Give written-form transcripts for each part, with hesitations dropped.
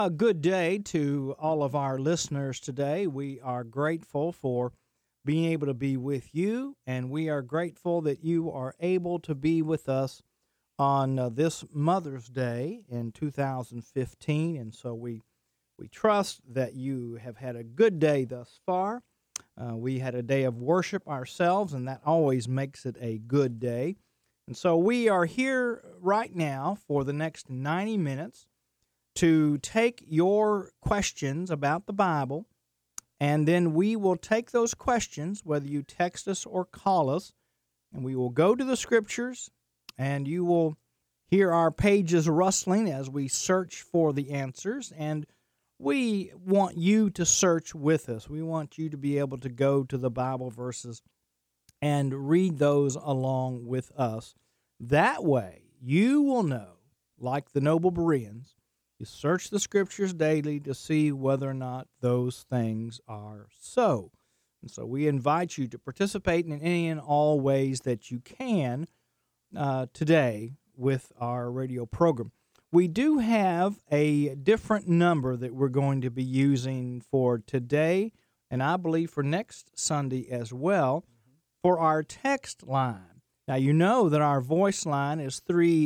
A good day to all of our listeners today. We are grateful for being able to be with you, and we are grateful that you are able to be with us on this Mother's Day in 2015. And so we trust that you have had a good day thus far. We had a day of worship ourselves, and that always makes it a good day. And so we are here right now for the next 90 minutes to take your questions about the Bible, and then we will take those questions, whether you text us or call us, and we will go to the Scriptures, and you will hear our pages rustling as we search for the answers, and we want you to search with us. We want you to be able to go to the Bible verses and read those along with us. That way, you will know, like the noble Bereans, you search the Scriptures daily to see whether or not those things are so. And so we invite you to participate in any and all ways that you can today with our radio program. We do have a different number that we're going to be using for today, and I believe for next Sunday as well, for our text line. Now, you know that our voice line is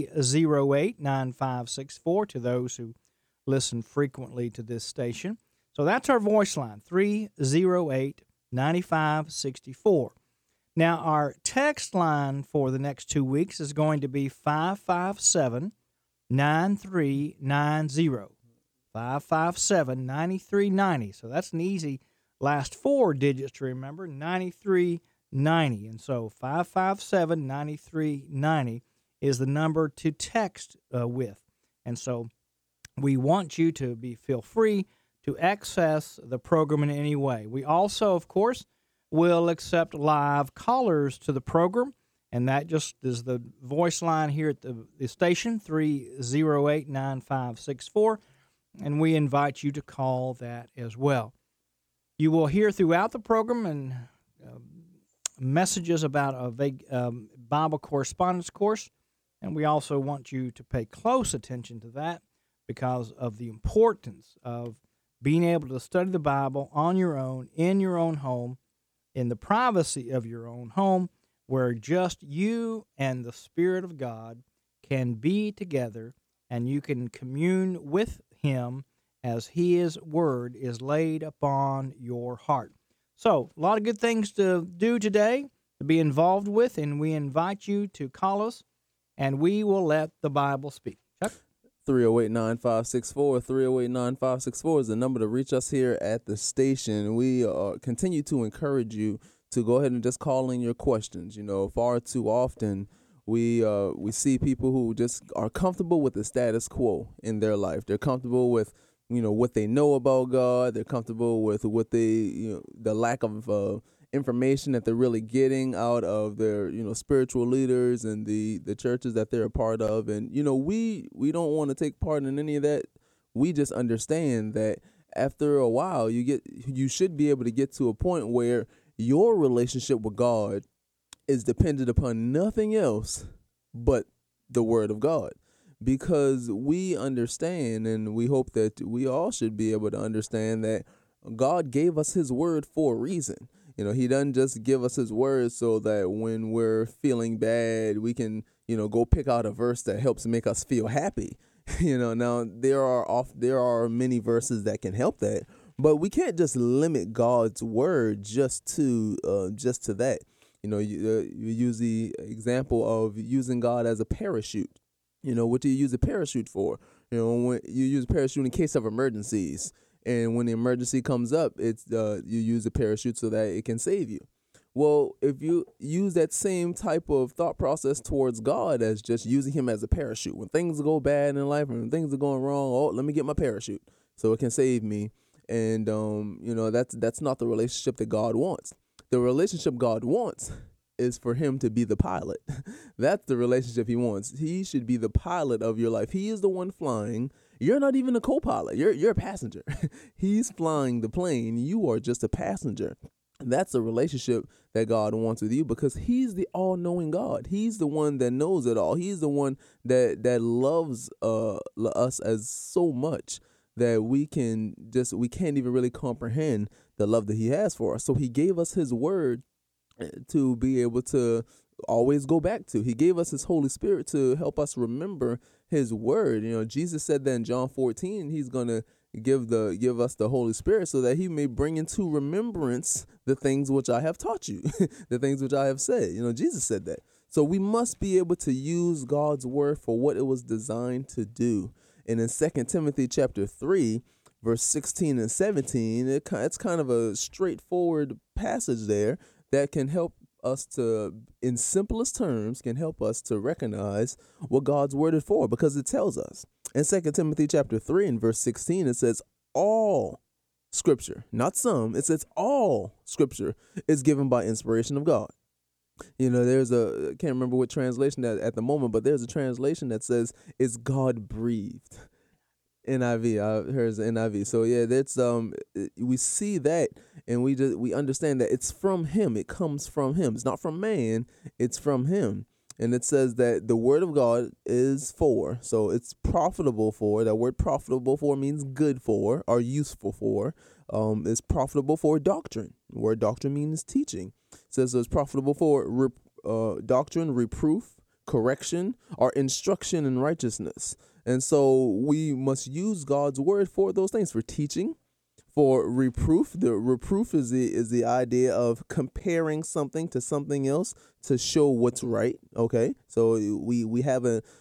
308-9564 to those who listen frequently to this station. So that's our voice line, 308-9564. Now, our text line for the next 2 weeks is going to be 557-9390. 557-9390. So that's an easy last four digits to remember, 9390. And so 557-9390 is the number to text with. And so we want you to feel free to access the program in any way. We also, of course, will accept live callers to the program, and that just is the voice line here at the station, 308-9564, and we invite you to call that as well. You will hear throughout the program and messages about a Bible correspondence course, and we also want you to pay close attention to that, because of the importance of being able to study the Bible on your own, in your own home, in the privacy of your own home, where just you and the Spirit of God can be together, and you can commune with Him as His Word is laid upon your heart. So, a lot of good things to do today, to be involved with, and we invite you to call us, and we will let the Bible speak. Chuck? 308-9564. 308-9564 is the number to reach us here at the station. We continue to encourage you to go ahead and just call in your questions. You know, far too often we see people who just are comfortable with the status quo in their life. They're comfortable with, you know, what they know about God. They're comfortable with what they, you know, the lack of information that they're really getting out of their, you know, spiritual leaders and the churches that they're a part of. And, you know, we don't want to take part in any of that. We just understand that after a while you should be able to get to a point where your relationship with God is dependent upon nothing else but the Word of God. Because we understand, and we hope that we all should be able to understand, that God gave us His Word for a reason. You know, He doesn't just give us His Word so that when we're feeling bad, we can, you know, go pick out a verse that helps make us feel happy. You know, now there are many verses that can help that, but we can't just limit God's Word just to that. You know, you use the example of using God as a parachute. You know, what do you use a parachute for? You know, when you use a parachute in case of emergencies. And when the emergency comes up, it's you use a parachute so that it can save you. Well, if you use that same type of thought process towards God as just using Him as a parachute, when things go bad in life and when things are going wrong, oh, let me get my parachute so it can save me. And you know, that's not the relationship that God wants. The relationship God wants is for Him to be the pilot. That's the relationship He wants. He should be the pilot of your life. He is the one flying. You're not even a co-pilot. You're a passenger. He's flying the plane. You are just a passenger. That's the relationship that God wants with you, because He's the all-knowing God. He's the one that knows it all. He's the one that loves us as so much that we can't even really comprehend the love that he has for us. So he gave us his word to be able to always go back to. He gave us his Holy Spirit to help us remember his word. Jesus said that in John 14, he's going to give us the Holy Spirit so that he may bring into remembrance the things which I have taught you, the things which I have said. Jesus said that. So we must be able to use God's word for what it was designed to do. And in 2 Timothy chapter 3, verse 16 and 17, it's kind of a straightforward passage there that can help us to, in simplest terms, can help us to recognize what God's word is for, because it tells us. In 2 Timothy chapter 3 and verse 16, it says, all scripture, not some, it says all scripture is given by inspiration of God. There's I can't remember what translation that at the moment, but there's a translation that says it's God breathed. NIV, I heard NIV. So yeah, that's we see that, and we understand that it's from him. It comes from him. It's not from man. It's from him. And it says that the word of God is for, so it's profitable for. That word profitable for means good for or useful for. It's profitable for doctrine. The word doctrine means teaching. It says it's profitable for doctrine, reproof, correction, or instruction in righteousness. And so we must use God's word for those things, for teaching, for reproof. The reproof is the idea of comparing something to something else to show what's right. Okay, so we have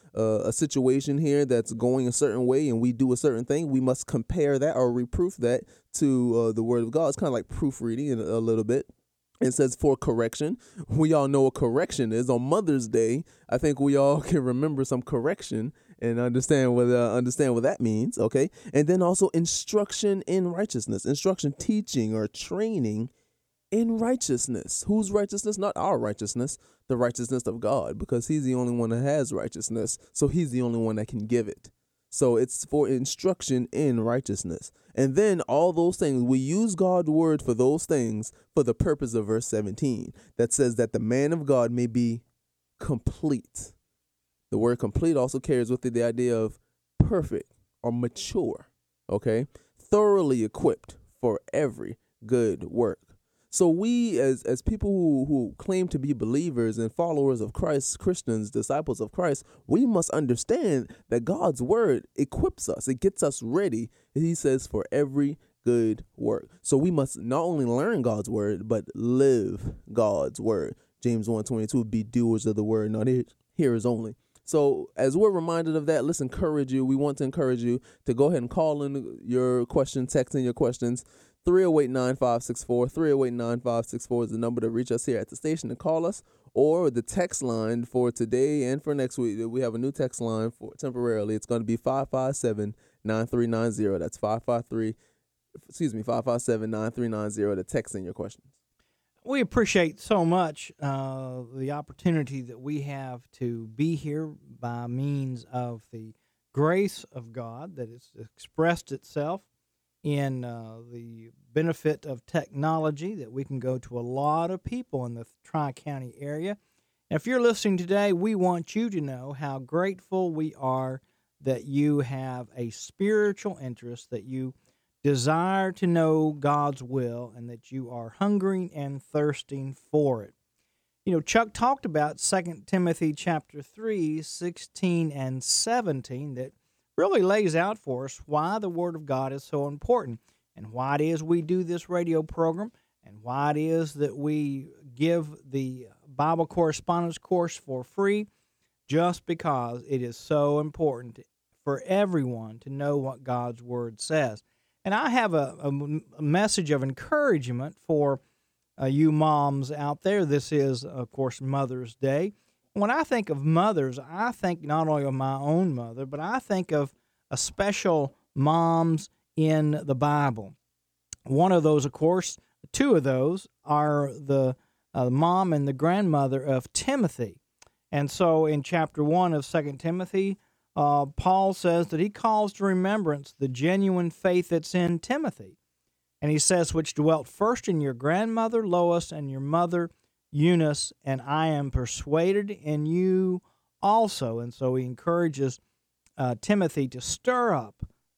a situation here that's going a certain way, and we do a certain thing. We must compare that or reproof that to the word of God. It's kind of like proofreading in a little bit. It says for correction. We all know what correction is. On Mother's Day, I think we all can remember some correction and understand what that means, okay? And then also instruction in righteousness. Instruction, teaching or training in righteousness. Whose righteousness? Not our righteousness, the righteousness of God, because he's the only one that has righteousness, so he's the only one that can give it. So it's for instruction in righteousness. And then all those things, we use God's word for those things for the purpose of verse 17 that says that the man of God may be complete. The word complete also carries with it the idea of perfect or mature, okay? Thoroughly equipped for every good work. So we as people who claim to be believers and followers of Christ, Christians, disciples of Christ, we must understand that God's word equips us. It gets us ready, he says, for every good work. So we must not only learn God's word, but live God's word. James 1:22, be doers of the word, not hearers only. So as we're reminded of that, let's encourage you. We want to encourage you to go ahead and call in your questions, text in your questions. 308-9564. 308-9564 is the number to reach us here at the station to call us, or the text line for today and for next week. We have a new text line for temporarily. It's going to be 557-9390. That's 557-9390 to text in your questions. We appreciate so much the opportunity that we have to be here by means of the grace of God that has expressed itself in the benefit of technology, that we can go to a lot of people in the Tri-County area. And if you're listening today, we want you to know how grateful we are that you have a spiritual interest, that you desire to know God's will, and that you are hungering and thirsting for it. Chuck talked about 2 Timothy chapter 3, 16 and 17 that really lays out for us why the Word of God is so important, and why it is we do this radio program, and why it is that we give the Bible correspondence course for free, just because it is so important for everyone to know what God's Word says. And I have a message of encouragement for you moms out there. This is, of course, Mother's Day. When I think of mothers, I think not only of my own mother, but I think of a special moms in the Bible. One of those, of course, two of those are the mom and the grandmother of Timothy. And so in chapter 1 of 2 Timothy, Paul says that he calls to remembrance the genuine faith that's in Timothy. And he says, which dwelt first in your grandmother Lois and your mother Eunice, and I am persuaded in you also. And so he encourages Timothy to stir up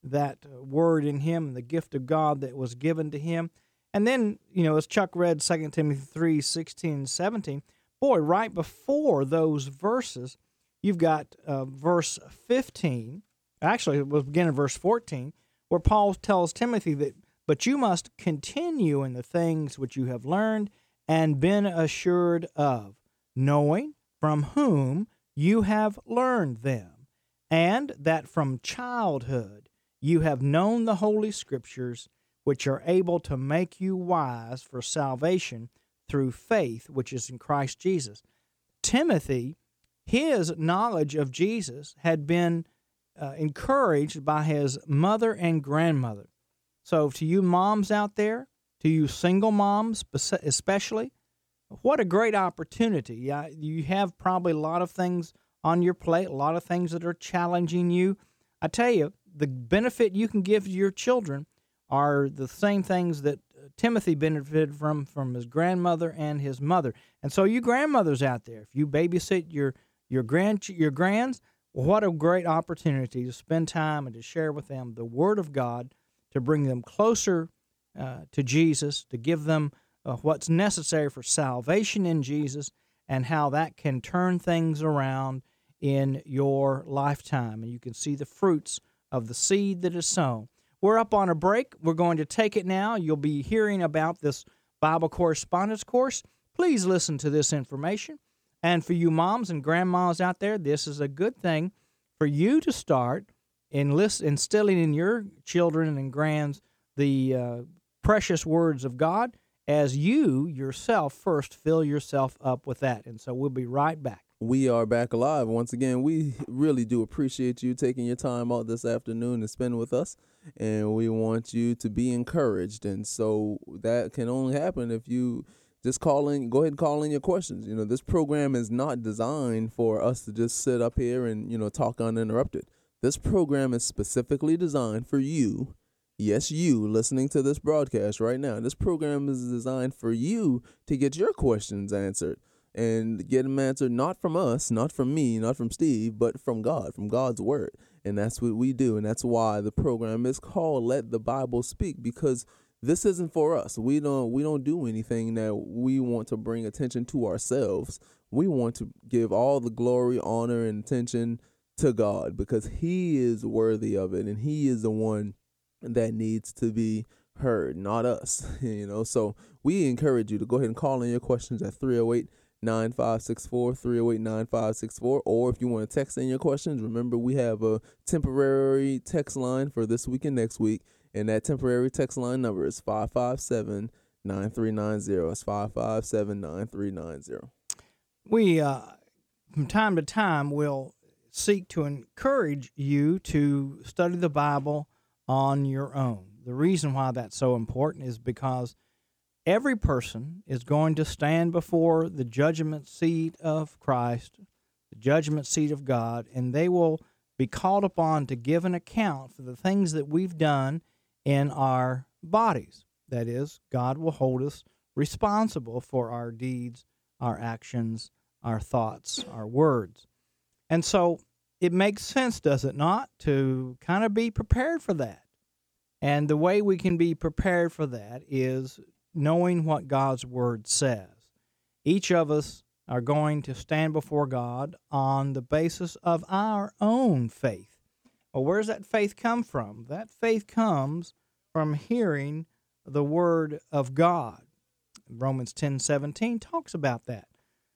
that word in him and the gift of God that was given to him. And then, as Chuck read 2 Timothy 3:16 and 17, boy, right before those verses, you've got verse 15. Actually, it was beginning verse 14, where Paul tells Timothy that, but you must continue in the things which you have learned and been assured of, knowing from whom you have learned them, and that from childhood you have known the Holy Scriptures, which are able to make you wise for salvation through faith, which is in Christ Jesus. Timothy, his knowledge of Jesus had been encouraged by his mother and grandmother. So to you moms out there, to you single moms especially, what a great opportunity. You have probably a lot of things on your plate, a lot of things that are challenging you. I tell you, the benefit you can give to your children are the same things that Timothy benefited from his grandmother and his mother. And so you grandmothers out there, if you babysit your grands, what a great opportunity to spend time and to share with them the Word of God, to bring them closer to Jesus, to give them what's necessary for salvation in Jesus, and how that can turn things around in your lifetime. And you can see the fruits of the seed that is sown. We're up on a break. We're going to take it now. You'll be hearing about this Bible correspondence course. Please listen to this information. And for you moms and grandmas out there, this is a good thing for you to start instilling in your children and grands the precious words of God as you yourself first fill yourself up with that. And so we'll be right back. We are back alive. Once again, we really do appreciate you taking your time out this afternoon to spend with us, and we want you to be encouraged. And so that can only happen if you just go ahead and call in your questions. This program is not designed for us to just sit up here and, talk uninterrupted. This program is specifically designed for you. Yes, you listening to this broadcast right now. This program is designed for you to get your questions answered. And get them answered not from us, not from me, not from Steve, but from God, from God's Word. And that's what we do. And that's why the program is called Let the Bible Speak, because this isn't for us. We don't do anything that we want to bring attention to ourselves. We want to give all the glory, honor, and attention to God, because He is worthy of it, and He is the one that needs to be heard, not us. So we encourage you to go ahead and call in your questions at 308-9564, 308-9564, or if you want to text in your questions, remember we have a temporary text line for this week and next week, and that temporary text line number is 557-9390. It's 557-9390. We, from time to time, will seek to encourage you to study the Bible on your own. The reason why that's so important is because every person is going to stand before the judgment seat of Christ, the judgment seat of God, and they will be called upon to give an account for the things that we've done in our bodies. That is, God will hold us responsible for our deeds, our actions, our thoughts, our words. And so it makes sense, does it not, to kind of be prepared for that. And the way we can be prepared for that is knowing what God's Word says. Each of us are going to stand before God on the basis of our own faith. Well, where does that faith come from? That faith comes from hearing the Word of God. Romans 10:17 talks about that.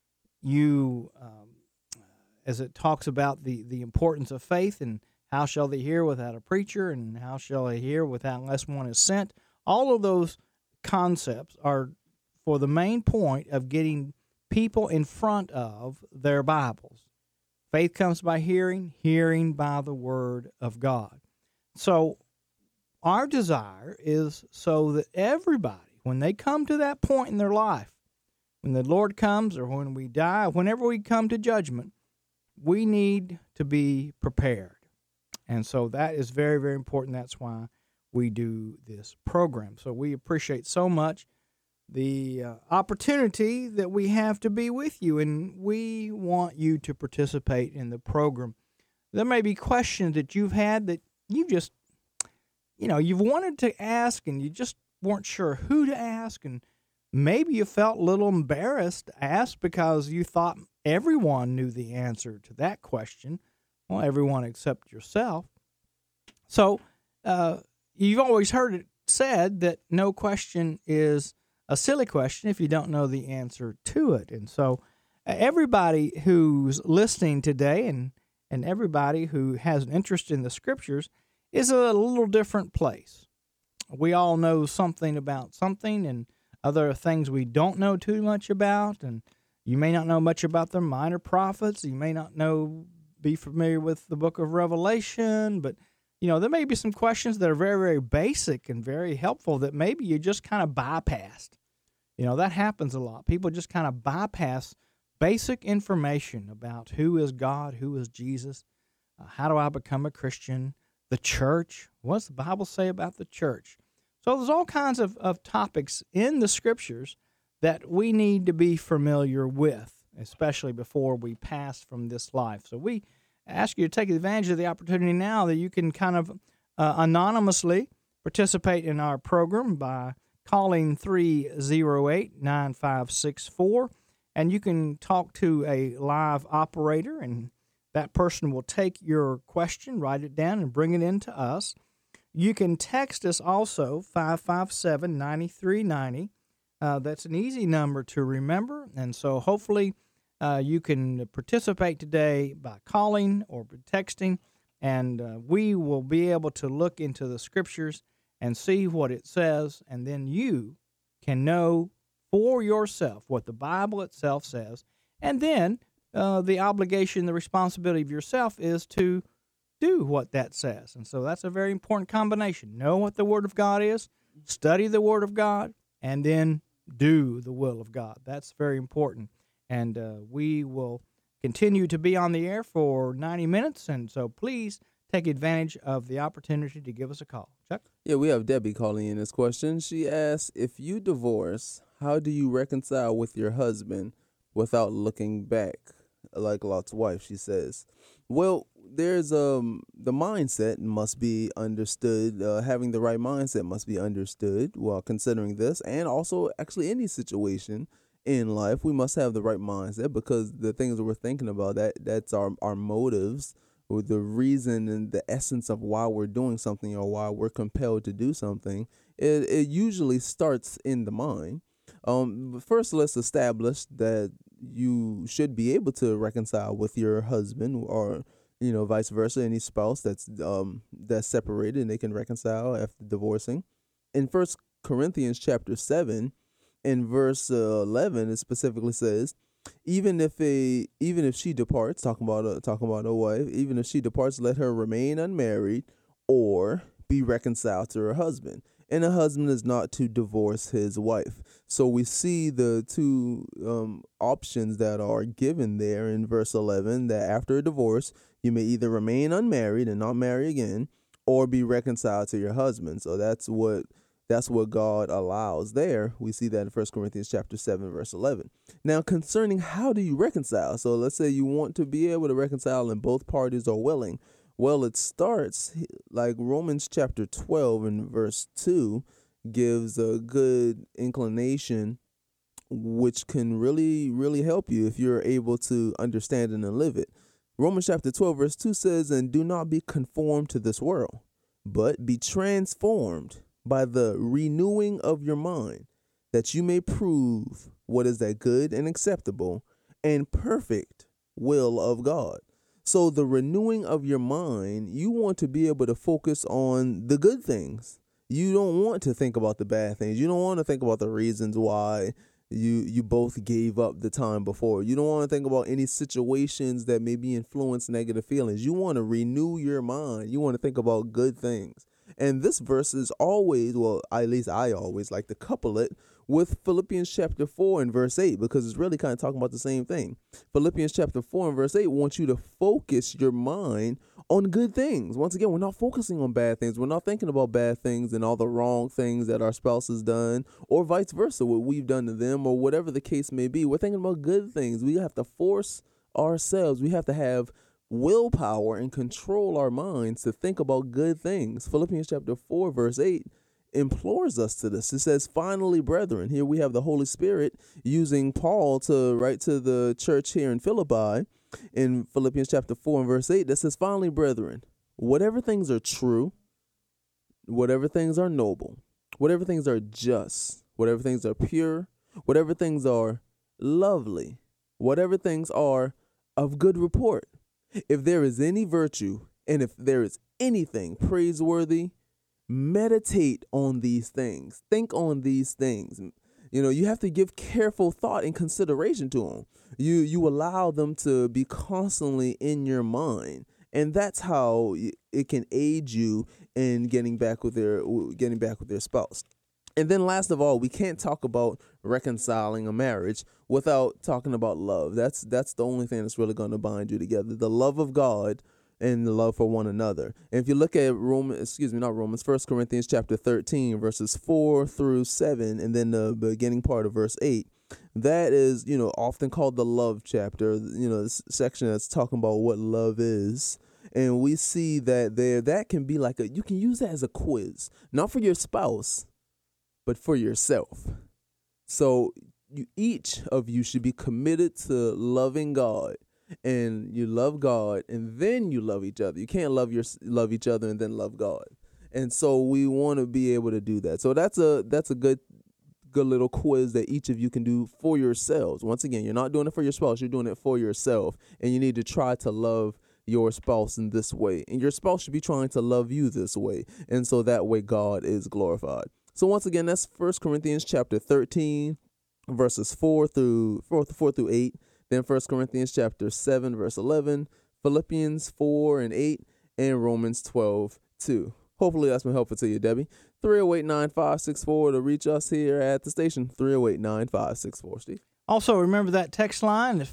As it talks about the importance of faith, and how shall they hear without a preacher, and how shall they hear unless one is sent. All of those concepts are for the main point of getting people in front of their Bibles. Faith comes by hearing, hearing by the Word of God. So our desire is so that everybody, when they come to that point in their life, when the Lord comes or when we die, whenever we come to judgment, we need to be prepared. And so that is very, very important. That's why we do this program. So we appreciate so much the opportunity that we have to be with you, and we want you to participate in the program. There may be questions that you've had that you just, you've wanted to ask and you just weren't sure who to ask, and maybe you felt a little embarrassed to ask because you thought everyone knew the answer to that question. Well, everyone except yourself. So you've always heard it said that no question is a silly question if you don't know the answer to it. And so everybody who's listening today and everybody who has an interest in the Scriptures is a little different place. We all know something about something, and other things we don't know too much about. And you may not know much about the minor prophets. You may not be familiar with the book of Revelation, but there may be some questions that are very, very basic and very helpful that maybe you just kind of bypassed. That happens a lot. People just kind of bypass basic information about who is God, who is Jesus, how do I become a Christian, the church, what does the Bible say about the church? So there's all kinds of topics in the Scriptures that we need to be familiar with, especially before we pass from this life. So we ask you to take advantage of the opportunity now that you can kind of anonymously participate in our program by calling 308-9564, and you can talk to a live operator, and that person will take your question, write it down, and bring it in to us. You can text us also, 557-9390. That's an easy number to remember, and so hopefully you can participate today by calling or texting, and we will be able to look into the Scriptures and see what it says, and then you can know for yourself what the Bible itself says, and then the obligation, the responsibility of yourself is to do what that says. And so that's a very important combination. Know what the Word of God is, study the Word of God, and then do the will of God. That's very important. And we will continue to be on the air for 90 minutes, and so please take advantage of the opportunity to give us a call. Chuck? Yeah, we have Debbie calling in this question. She asks, if you divorce, how do you reconcile with your husband without looking back? Like Lot's wife, she says. Well, there's the mindset must be understood. Having the right mindset must be understood while considering this, and also actually any situation in life, we must have the right mindset, because the things that we're thinking about, that's our motives, or the reason and the essence of why we're doing something or why we're compelled to do something. It usually starts in the mind. But first, let's establish that you should be able to reconcile with your husband, or vice versa, any spouse that's separated, and they can reconcile after divorcing. In 1 Corinthians chapter 7, in verse 11, it specifically says, even if she departs, talking about a wife, even if she departs, let her remain unmarried or be reconciled to her husband. And a husband is not to divorce his wife. So we see the two options that are given there in verse 11, that after a divorce, you may either remain unmarried and not marry again, or be reconciled to your husband. So that's what God allows there. We see that in 1 Corinthians chapter 7, verse 11. Now, concerning how do you reconcile? So let's say you want to be able to reconcile and both parties are willing. Well, it starts like Romans chapter 12 and verse 2 gives a good inclination, which can really, really help you if you're able to understand and live it. Romans chapter 12 verse 2 says, and do not be conformed to this world, but be transformed by the renewing of your mind, that you may prove what is that good and acceptable and perfect will of God. So the renewing of your mind, you want to be able to focus on the good things. You don't want to think about the bad things. You don't want to think about the reasons why you both gave up the time before. You don't want to think about any situations that maybe influence negative feelings. You want to renew your mind. You want to think about good things. And this verse is always, well, at least I always like to couple it with Philippians chapter 4 and verse 8, because it's really kind of talking about the same thing. Philippians chapter 4 and verse 8 wants you to focus your mind on good things. Once again, we're not focusing on bad things. We're not thinking about bad things and all the wrong things that our spouse has done, or vice versa, what we've done to them, or whatever the case may be. We're thinking about good things. We have to force ourselves. We have to have willpower and control our minds to think about good things. Philippians chapter 4, verse 8 implores us to this. It says, finally, brethren. Here we have the Holy Spirit using Paul to write to the church here in Philippi in Philippians chapter 4 and verse 8 that says, finally, brethren, whatever things are true, whatever things are noble, whatever things are just, whatever things are pure, whatever things are lovely, whatever things are of good report, if there is any virtue and if there is anything praiseworthy, meditate on these things. Think on these things. You have to give careful thought and consideration to them. You allow them to be constantly in your mind, and that's how it can aid you in getting back with their spouse. And then last of all, we can't talk about reconciling a marriage without talking about love. That's the only thing that's really going to bind you together. The love of God and the love for one another. And if you look at 1 Corinthians chapter 13, verses 4 through 7, and then the beginning part of verse 8, that is, often called the love chapter, this section that's talking about what love is. And we see that that can be you can use that as a quiz, not for your spouse, but for yourself. So each of you should be committed to loving God, and you love God, and then you love each other. You can't love each other and then love God. And so we want to be able to do that. So that's a good little quiz that each of you can do for yourselves. Once again, you're not doing it for your spouse, you're doing it for yourself, and you need to try to love your spouse in this way, and your spouse should be trying to love you this way, and so that way God is glorified. So once again, that's 1 Corinthians chapter 13, verses 4 through 8, then 1 Corinthians chapter 7, verse 11, Philippians 4 and 8, and Romans 12:2. Hopefully that's been helpful to you, Debbie. 308-9564 to reach us here at the station, 308-9564, Steve. Also, remember that text line is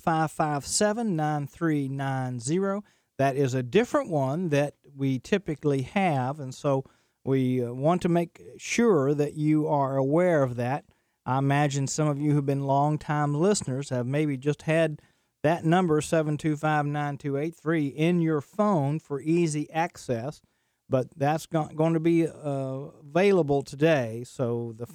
557-9390. That is a different one that we typically have, and so we want to make sure that you are aware of that. I imagine some of you who've been long-time listeners have maybe just had that number, 725-9283, in your phone for easy access, but that's going to be available today. So the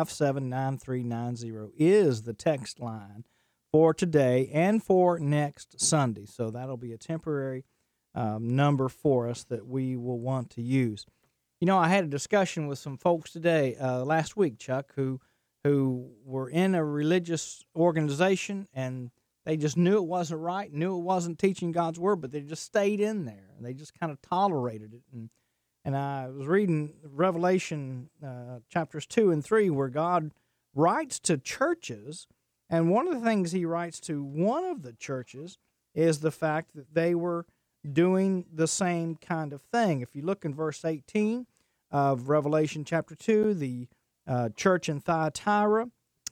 557-9390 is the text line for today and for next Sunday. So that'll be a temporary number for us that we will want to use. I had a discussion with some folks today, last week, Chuck, who were in a religious organization, and they just knew it wasn't right, knew it wasn't teaching God's word, but they just stayed in there, and they just kind of tolerated it. And I was reading Revelation chapters 2 and 3, where God writes to churches, and one of the things he writes to one of the churches is the fact that they were doing the same kind of thing. If you look in verse 18 of Revelation chapter 2, the church in Thyatira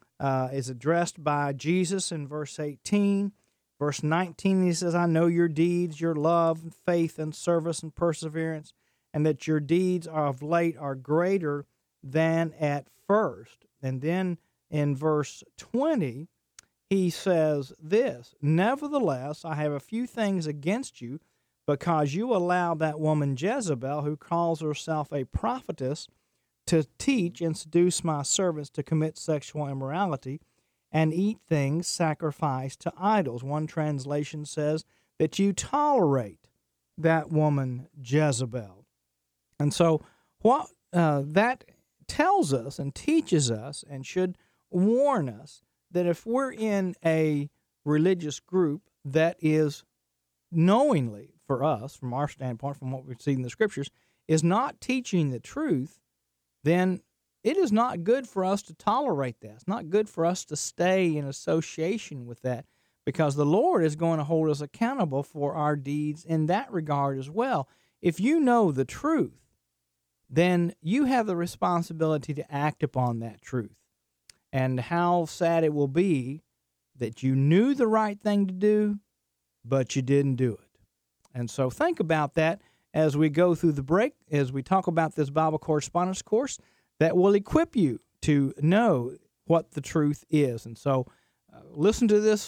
is addressed by Jesus in verse 18. Verse 19, he says, I know your deeds, your love, and faith, and service, and perseverance, and that your deeds of late are greater than at first. And then in verse 20, he says this, nevertheless, I have a few things against you, because you allow that woman Jezebel, who calls herself a prophetess, to teach and seduce my servants to commit sexual immorality and eat things sacrificed to idols. One translation says that you tolerate that woman Jezebel. And so what that tells us and teaches us and should warn us that if we're in a religious group that is knowingly, for us, from our standpoint, from what we've seen in the Scriptures, is not teaching the truth, then it is not good for us to tolerate that. It's not good for us to stay in association with that, because the Lord is going to hold us accountable for our deeds in that regard as well. If you know the truth, then you have the responsibility to act upon that truth. And how sad it will be that you knew the right thing to do, but you didn't do it. And so think about that as we go through the break, as we talk about this Bible correspondence course that will equip you to know what the truth is. And so listen to this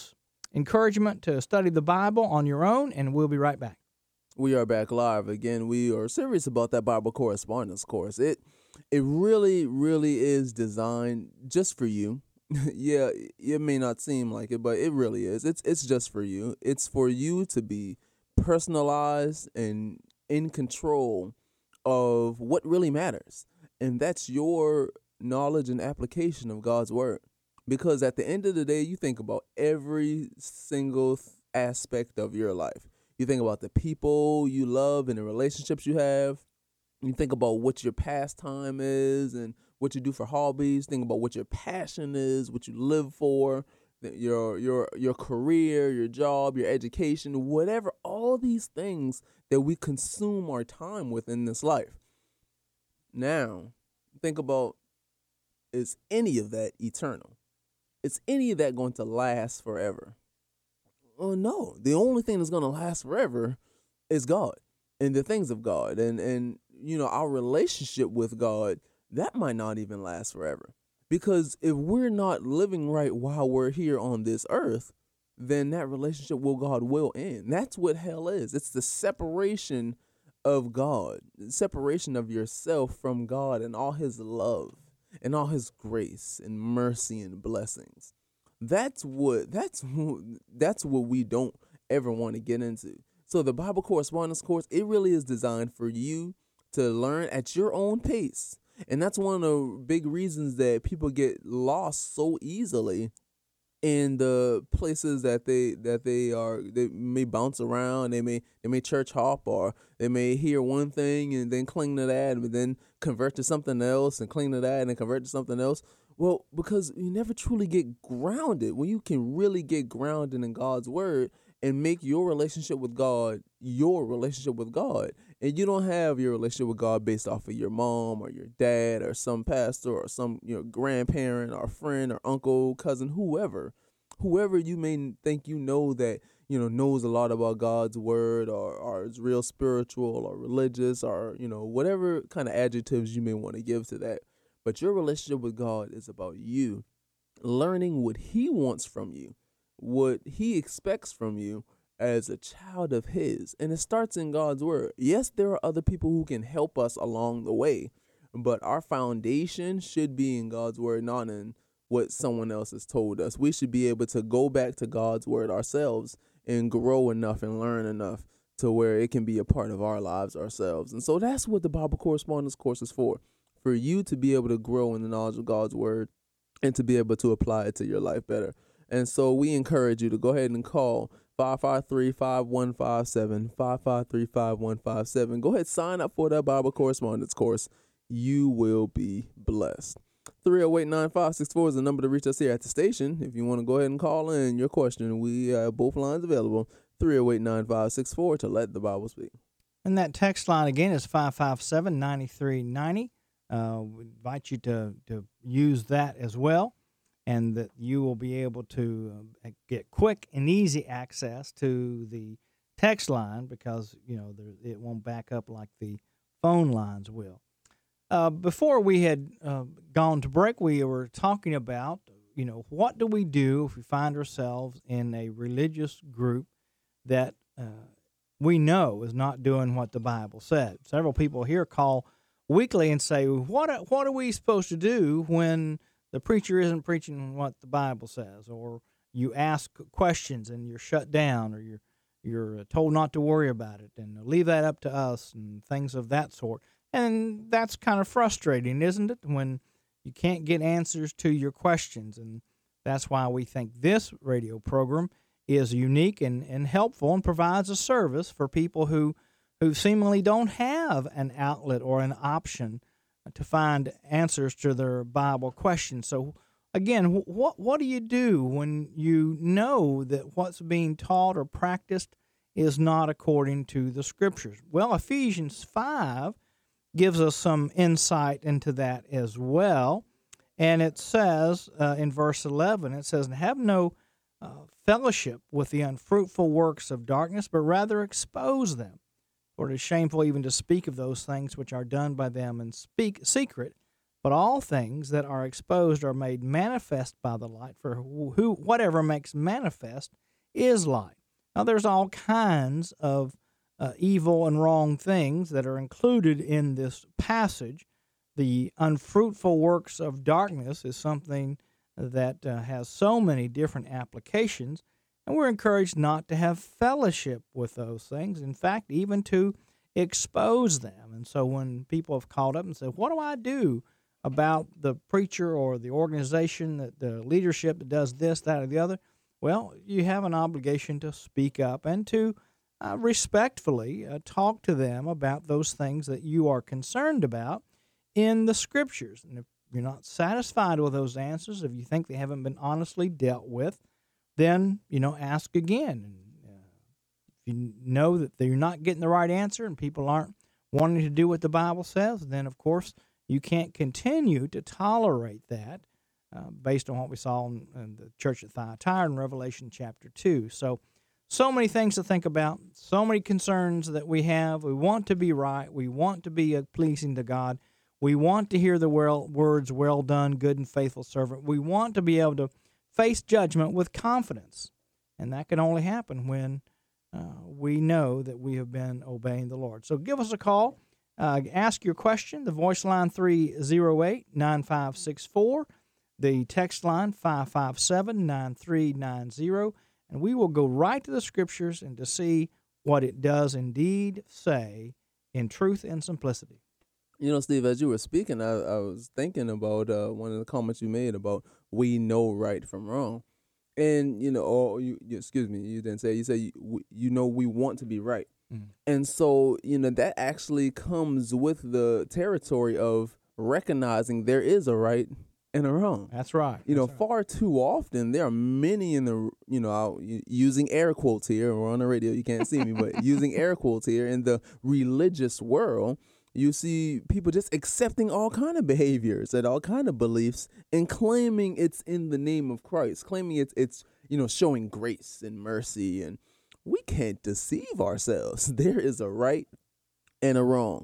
encouragement to study the Bible on your own, and we'll be right back. We are back live again. We are serious about that Bible correspondence course. It really, really is designed just for you. Yeah, it may not seem like it, but it really is. It's just for you. It's for you to be personalized and in control of what really matters. And that's your knowledge and application of God's word. Because at the end of the day, you think about every single aspect of your life. You think about the people you love and the relationships you have. You think about what your pastime is and what you do for hobbies. Think about what your passion is, what you live for, your career, your job, your education, whatever. All these things that we consume our time with in this life. Now, think about, is any of that eternal? Is any of that going to last forever? Well, no. The only thing that's going to last forever is God and the things of God. And our relationship with God, that might not even last forever. Because if we're not living right while we're here on this earth, then that relationship with God will end. That's what hell is. It's the separation of God, the separation of yourself from God and all his love and all his grace and mercy and blessings. That's what we don't ever want to get into. So the Bible correspondence course, it really is designed for you to learn at your own pace. And that's one of the big reasons that people get lost so easily in the places that they may bounce around, they may church hop, or they may hear one thing and then cling to that, and then convert to something else and cling to that and then convert to something else. Well, because you never truly get grounded. When you can really get grounded in God's word and make your relationship with God your relationship with God, and you don't have your relationship with God based off of your mom or your dad or some pastor or some grandparent or friend or uncle, cousin, whoever you may think that knows a lot about God's word or is real spiritual or religious or whatever kind of adjectives you may want to give to that. But your relationship with God is about you learning what he wants from you, what he expects from you as a child of his. And it starts in God's word. Yes, there are other people who can help us along the way, but our foundation should be in God's word, not in what someone else has told us. We should be able to go back to God's word ourselves and grow enough and learn enough to where it can be a part of our lives ourselves. And so that's what the Bible correspondence course is for you to be able to grow in the knowledge of God's word and to be able to apply it to your life better. And so we encourage you to go ahead and call 553-5157, 553-5157. Go ahead, sign up for that Bible correspondence course. You will be blessed. 308-9564 is the number to reach us here at the station. If you want to go ahead and call in your question, we have both lines available. 308-9564 to let the Bible speak. And that text line again is 557-9390. We invite you to use that as well, and that you will be able to get quick and easy access to the text line because, it won't back up like the phone lines will. Before we had gone to break, we were talking about, what do we do if we find ourselves in a religious group that we know is not doing what the Bible said. Several people here call weekly and say, what are we supposed to do when the preacher isn't preaching what the Bible says? Or you ask questions and you're shut down, or you're told not to worry about it and leave that up to us and things of that sort. And that's kind of frustrating, isn't it, when you can't get answers to your questions? And that's why we think this radio program is unique and helpful and provides a service for people who seemingly don't have an outlet or an option to find answers to their Bible questions. So, again, what do you do when you know that what's being taught or practiced is not according to the Scriptures? Well, Ephesians 5 gives us some insight into that as well. And it says in verse 11, it says, "Have no fellowship with the unfruitful works of darkness, but rather expose them. For it is shameful even to speak of those things which are done by them in secret. But all things that are exposed are made manifest by the light. For whatever makes manifest is light. Now, there's all kinds of evil and wrong things that are included in this passage. The unfruitful works of darkness is something that has so many different applications, and we're encouraged not to have fellowship with those things. In fact, even to expose them. And so when people have called up and said, what do I do about the preacher or the organization, that the leadership that does this, that, or the other? Well, you have an obligation to speak up and to respectfully talk to them about those things that you are concerned about in the Scriptures. And if you're not satisfied with those answers, if you think they haven't been honestly dealt with, then, ask again. And if you know that you're not getting the right answer and people aren't wanting to do what the Bible says, then, of course, you can't continue to tolerate that based on what we saw in the church at Thyatira in Revelation chapter 2. So many things to think about, so many concerns that we have. We want to be right. We want to be pleasing to God. We want to hear the words, well done, good and faithful servant. We want to be able to face judgment with confidence. And that can only happen when we know that we have been obeying the Lord. So give us a call. Ask your question. The voice line 308-9564. The text line 557-9390. And we will go right to the Scriptures and to see what it does indeed say in truth and simplicity. Steve, as you were speaking, I was thinking about one of the comments you made about we know right from wrong. And, excuse me, you didn't say, you said, we want to be right. Mm. And so, that actually comes with the territory of recognizing there is a right and a wrong. That's right. Far too often, there are many in the, using air quotes here, we're on the radio, you can't see me, but using air quotes here in the religious world, you see people just accepting all kind of behaviors and all kind of beliefs and claiming it's in the name of Christ, claiming it's showing grace and mercy. And we can't deceive ourselves. There is a right and a wrong.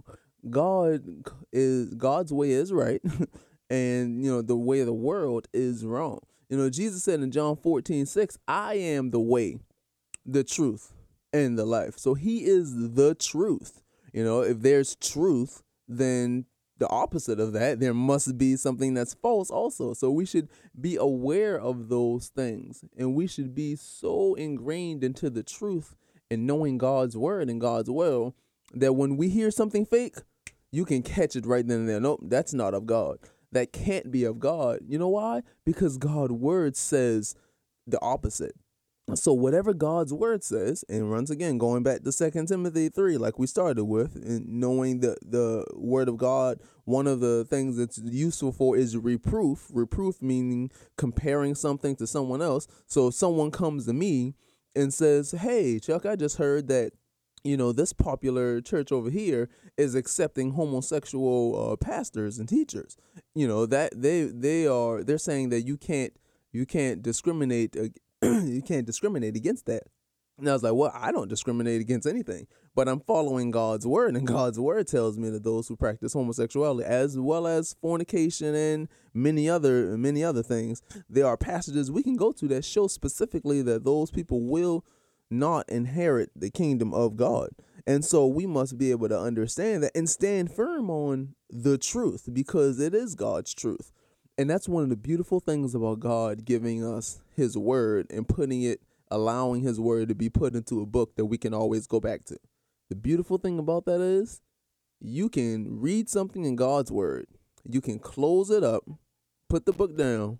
God's way is right, and the way of the world is wrong. Jesus said in John 14:6, I am the way, the truth, and the life. So he is the truth. If there's truth, then the opposite of that, there must be something that's false also. So we should be aware of those things, and we should be so ingrained into the truth and knowing God's word and God's will that when we hear something fake, you can catch it right then and there. Nope, that's not of God. That can't be of God. You know why? Because God's word says the opposite. So whatever God's word says, and once again, going back to 2 Timothy 3, like we started with, and knowing the word of God, one of the things that's useful for is reproof. Reproof meaning comparing something to someone else. So if someone comes to me and says, hey, Chuck, I just heard that, this popular church over here is accepting homosexual pastors and teachers. That they're saying that you can't discriminate. You can't discriminate against that. And I was like, well, I don't discriminate against anything, but I'm following God's word, and God's word tells me that those who practice homosexuality, as well as fornication and many other things, there are passages we can go to that show specifically that those people will not inherit the kingdom of God. And so we must be able to understand that and stand firm on the truth, because it is God's truth. And that's one of the beautiful things about God giving us his word and allowing his word to be put into a book that we can always go back to. The beautiful thing about that is you can read something in God's word. You can close it up, put the book down,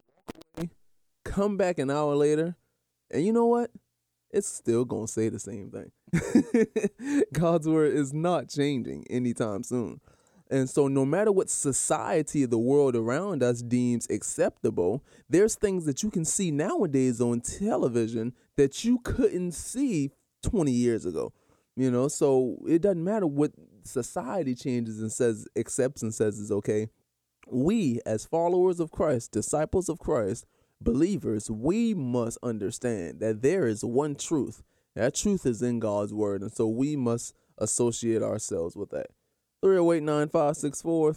come back an hour later, and you know what? It's still going to say the same thing. God's word is not changing anytime soon. And so no matter what society, the world around us deems acceptable, there's things that you can see nowadays on television that you couldn't see 20 years ago. So it doesn't matter what society changes and accepts and says is okay. We, as followers of Christ, disciples of Christ, believers, we must understand that there is one truth. That truth is in God's word. And so we must associate ourselves with that. 308-9564,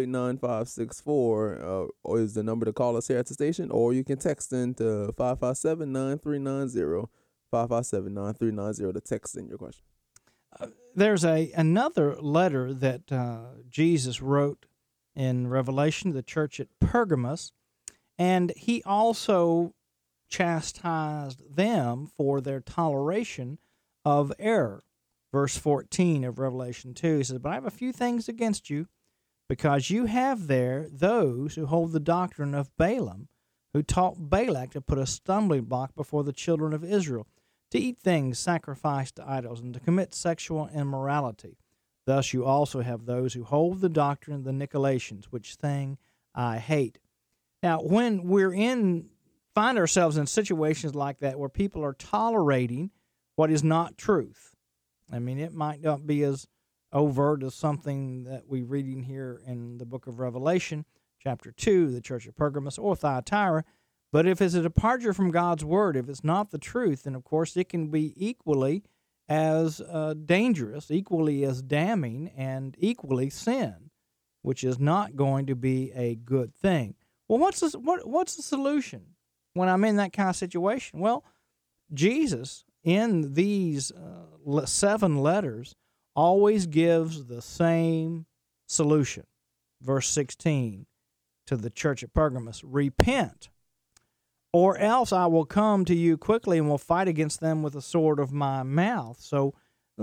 308-9564 is the number to call us here at the station, or you can text into 557-9390, 557-9390 to text in your question. There's another letter that Jesus wrote in Revelation to the church at Pergamos, and he also chastised them for their toleration of error. Verse 14 of Revelation 2, he says, "But I have a few things against you, because you have there those who hold the doctrine of Balaam, who taught Balak to put a stumbling block before the children of Israel, to eat things sacrificed to idols, and to commit sexual immorality. Thus you also have those who hold the doctrine of the Nicolaitans, which thing I hate." Now, when find ourselves in situations like that where people are tolerating what is not truth, I mean, it might not be as overt as something that we're reading here in the book of Revelation, chapter 2, the church of Pergamos or Thyatira, but if it's a departure from God's word, if it's not the truth, then of course it can be equally as dangerous, equally as damning, and equally sin, which is not going to be a good thing. Well, what's the solution when I'm in that kind of situation? Well, Jesus, in these 7 letters, always gives the same solution. Verse 16 to the church at Pergamos, "Repent, or else I will come to you quickly and will fight against them with the sword of my mouth." So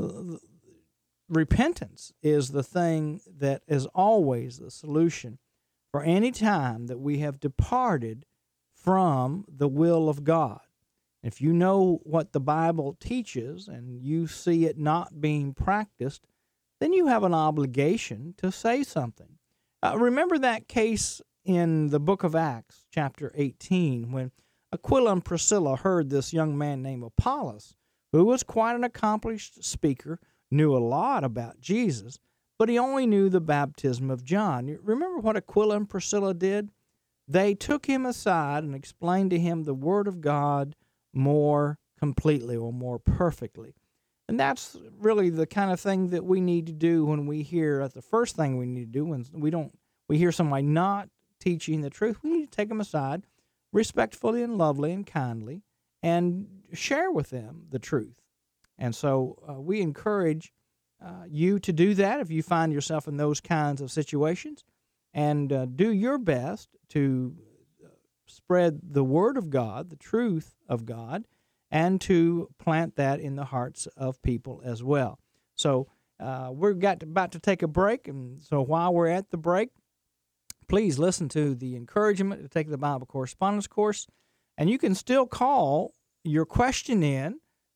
repentance is the thing that is always the solution for any time that we have departed from the will of God. If you know what the Bible teaches and you see it not being practiced, then you have an obligation to say something. Remember that case in the book of Acts, chapter 18, when Aquila and Priscilla heard this young man named Apollos, who was quite an accomplished speaker, knew a lot about Jesus, but he only knew the baptism of John. You remember what Aquila and Priscilla did? They took him aside and explained to him the Word of God more completely or more perfectly. And that's really the kind of thing that we need to do when we hear, the first thing we need to do when we hear somebody not teaching the truth. We need to take them aside respectfully and lovely and kindly and share with them the truth. And so we encourage you to do that if you find yourself in those kinds of situations, and do your best to spread the Word of God, the truth of God, and to plant that in the hearts of people as well. So we're about to take a break, and so while we're at the break, please listen to the encouragement to take the Bible correspondence course, and you can still call your question in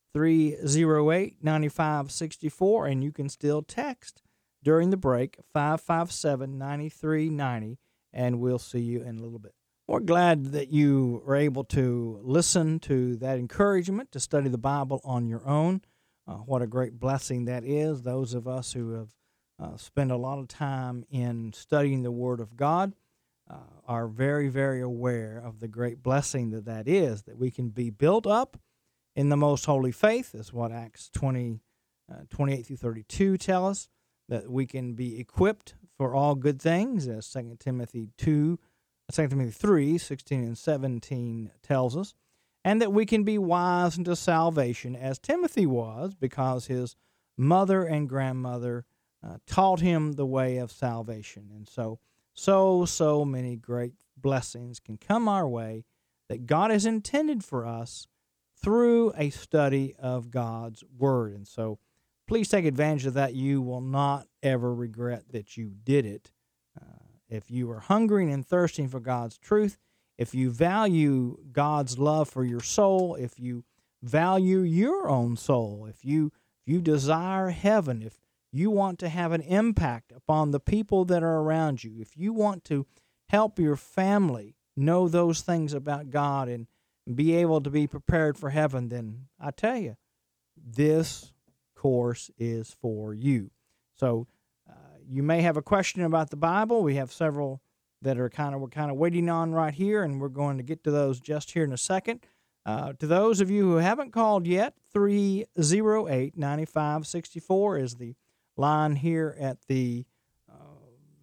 308-9564, and you can still text during the break 557-9390, and we'll see you in a little bit. We're glad that you are able to listen to that encouragement to study the Bible on your own. What a great blessing that is. Those of us who have spent a lot of time in studying the Word of God are very, very aware of the great blessing that is, that we can be built up in the most holy faith. That's what Acts 20, 28 through 32 tell us, that we can be equipped for all good things, as 2 Timothy 3, 16 and 17 tells us, and that we can be wise unto salvation, as Timothy was, because his mother and grandmother taught him the way of salvation. And so many great blessings can come our way that God has intended for us through a study of God's Word. And so please take advantage of that. You will not ever regret that you did it. If you are hungering and thirsting for God's truth, if you value God's love for your soul, if you value your own soul, if you desire heaven, if you want to have an impact upon the people that are around you, if you want to help your family know those things about God and be able to be prepared for heaven, then I tell you, this course is for you. So you may have a question about the Bible. We have several that are we're kind of waiting on right here, and we're going to get to those just here in a second. To those of you who haven't called yet, 308-9564 is the line here at the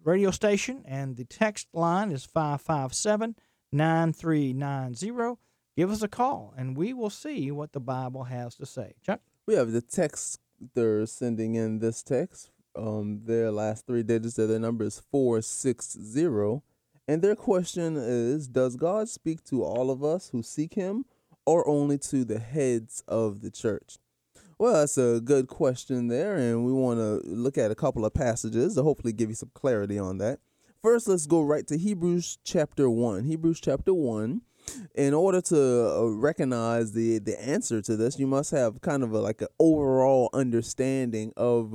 radio station, and the text line is 557-9390. Give us a call, and we will see what the Bible has to say. Chuck? We have the texter sending in this text. Their last three digits of their number is 460. And their question is, does God speak to all of us who seek him or only to the heads of the church? Well, that's a good question there, and we want to look at a couple of passages to hopefully give you some clarity on that. First, let's go right to Hebrews chapter 1. Hebrews chapter 1. In order to recognize the answer to this, you must have kind of like an overall understanding of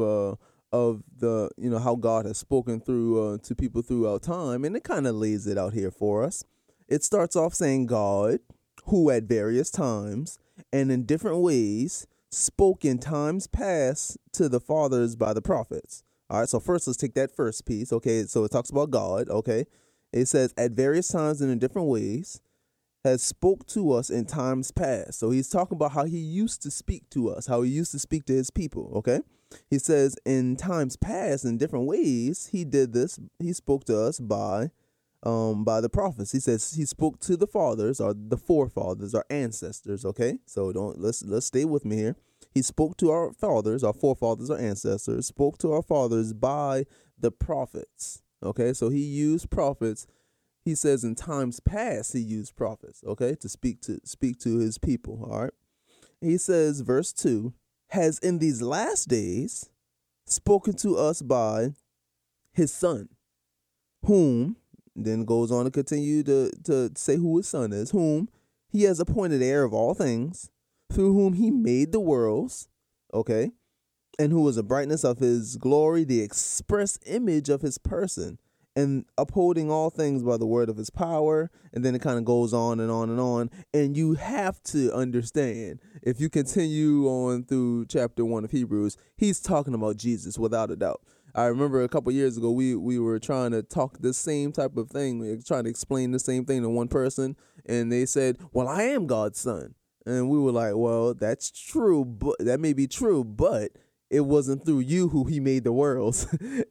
the how God has spoken through to people throughout time, and it kind of lays it out here for us. It starts off saying God, who at various times and in different ways spoke in times past to the fathers by the prophets. All right, so first let's take that first piece. Okay, so it talks about God. Okay, it says at various times and in different ways has spoke to us in times past. So he's talking about how he used to speak to us, how he used to speak to his people. Okay, he says in times past in different ways he did this. He spoke to us by the prophets. He says he spoke to the fathers, or the forefathers, our ancestors. Okay, so let's stay with me here. He spoke to our fathers, our forefathers, our ancestors, spoke to our fathers by the prophets. Okay, so he used prophets. He says in times past he used prophets, okay, to speak to his people. All right. He says, verse 2, has in these last days spoken to us by his son, whom, then goes on to continue to say who his son is, whom he has appointed heir of all things, through whom he made the worlds, okay, and who was the brightness of his glory, the express image of his person, and upholding all things by the word of his power. And then it kind of goes on and on and on. And you have to understand, if you continue on through chapter 1 of Hebrews, he's talking about Jesus without a doubt. I remember a couple years ago, we were trying to talk the same type of thing. We were trying to explain the same thing to one person. And they said, well, I am God's son. And we were like, well, that's true, but that may be true, but it wasn't through you who he made the worlds.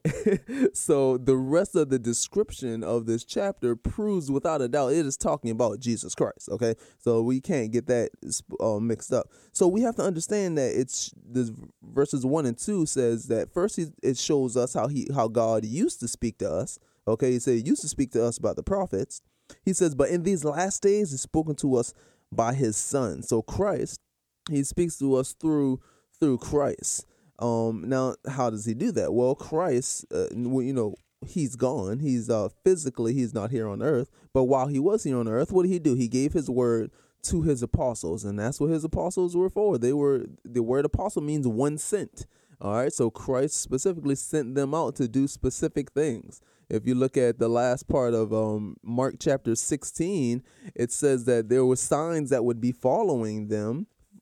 So the rest of the description of this chapter proves without a doubt it is talking about Jesus Christ. Okay, so we can't get that mixed up. So we have to understand that it's the verses 1 and 2 says that first it shows us how God used to speak to us. Okay, he said he used to speak to us by the prophets. He says, but in these last days he's spoken to us by his son. So Christ, he speaks to us through Christ. Now, how does he do that? Well, Christ, he's gone. He's physically, he's not here on earth. But while he was here on earth, what did he do? He gave his word to his apostles, and that's what his apostles were for. The word apostle means one sent. All right, so Christ specifically sent them out to do specific things. If you look at the last part of Mark chapter 16, it says that there were signs that would be following them.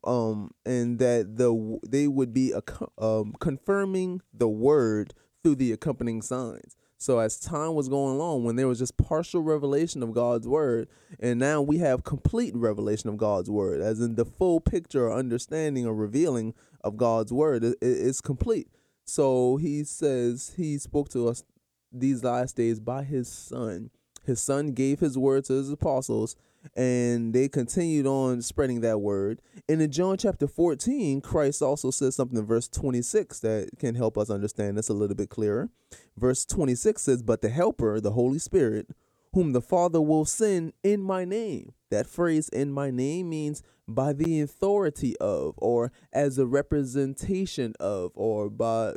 And that they would be confirming the word through the accompanying signs. So as time was going along, when there was just partial revelation of God's word, and now we have complete revelation of God's word, as in the full picture or understanding or revealing of God's word is complete. So he says he spoke to us these last days by his son. His son gave his word to his apostles, and they continued on spreading that word. And in John chapter 14, Christ also says something in verse 26 that can help us understand this a little bit clearer. Verse 26 says, but the Helper, the Holy Spirit, whom the Father will send in my name. That phrase, in my name, means by the authority of, or as a representation of, or by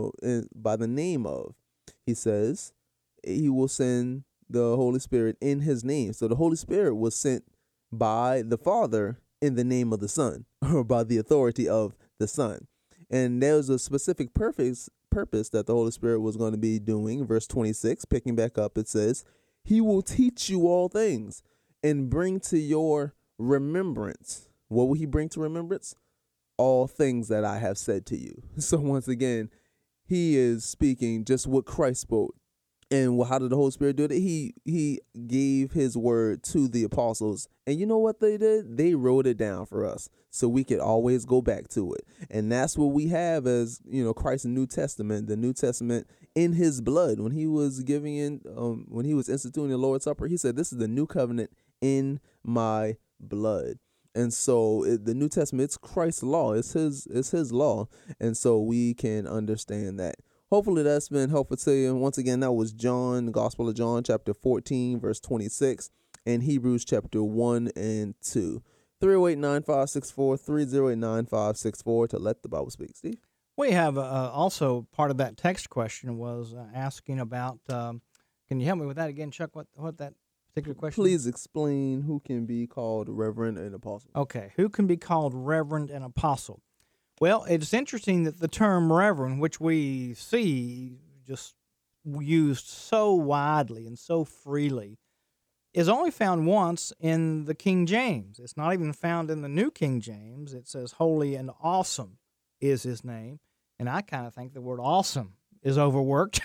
the name of. He says he will send the Holy Spirit in his name. So the Holy Spirit was sent by the Father in the name of the Son, or by the authority of the Son. And there was a specific purpose that the Holy Spirit was going to be doing. Verse 26, picking back up, it says, he will teach you all things and bring to your remembrance. What will he bring to remembrance? All things that I have said to you. So once again, he is speaking just what Christ spoke. And how did the Holy Spirit do it? He gave his word to the apostles. And you know what they did? They wrote it down for us so we could always go back to it. And that's what we have as, Christ's New Testament, the New Testament in his blood. When he was when he was instituting the Lord's Supper, he said, "This is the new covenant in my blood." And so the New Testament, it's Christ's law. It's his law. And so we can understand that. Hopefully that's been helpful to you. And once again, that was John, the Gospel of John, chapter 14, verse 26, and Hebrews chapter 1 and 2. 308-9564, 308-9564 to let the Bible speak. Steve? We have also part of that text question was asking about, can you help me with that again, Chuck, what that particular question is? Please explain who can be called reverend and apostle. Okay, who can be called reverend and apostle? Well, it's interesting that the term reverend, which we see just used so widely and so freely, is only found once in the King James. It's not even found in the New King James. It says holy and awesome is his name. And I kind of think the word awesome is overworked.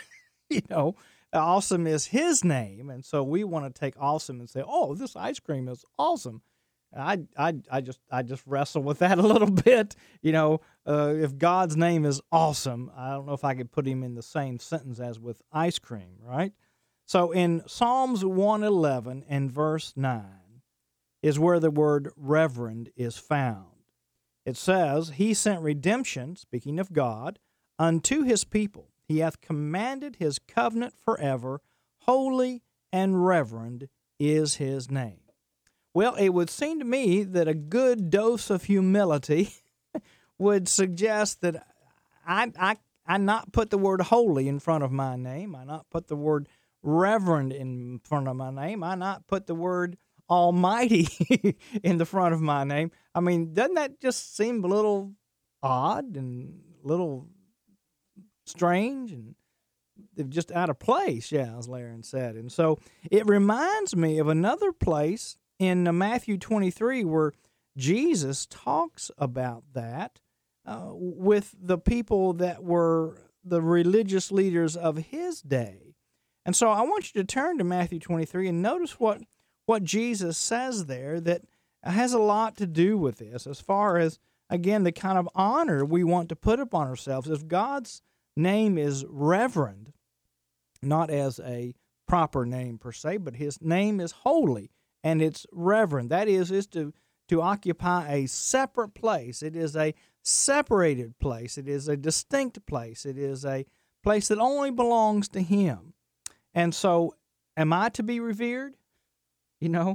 Awesome is his name. And so we want to take awesome and say, oh, this ice cream is awesome. I just wrestle with that a little bit. If God's name is awesome, I don't know if I could put him in the same sentence as with ice cream, right? So in Psalms 111 and verse 9 is where the word reverend is found. It says, "He sent redemption," speaking of God, "unto his people. He hath commanded his covenant forever. Holy and reverend is his name." Well, it would seem to me that a good dose of humility would suggest that I not put the word holy in front of my name. I not put the word reverend in front of my name. I not put the word almighty in the front of my name. I mean, doesn't that just seem a little odd and a little strange and just out of place? Yeah, as Laren said. And so it reminds me of another place in Matthew 23, where Jesus talks about that with the people that were the religious leaders of his day. And so I want you to turn to Matthew 23 and notice what Jesus says there that has a lot to do with this, as far as, again, the kind of honor we want to put upon ourselves. If God's name is reverend, not as a proper name per se, but his name is holy, and it's reverend. That is to occupy a separate place. It is a separated place. It is a distinct place. It is a place that only belongs to him. And so, am I to be revered? No,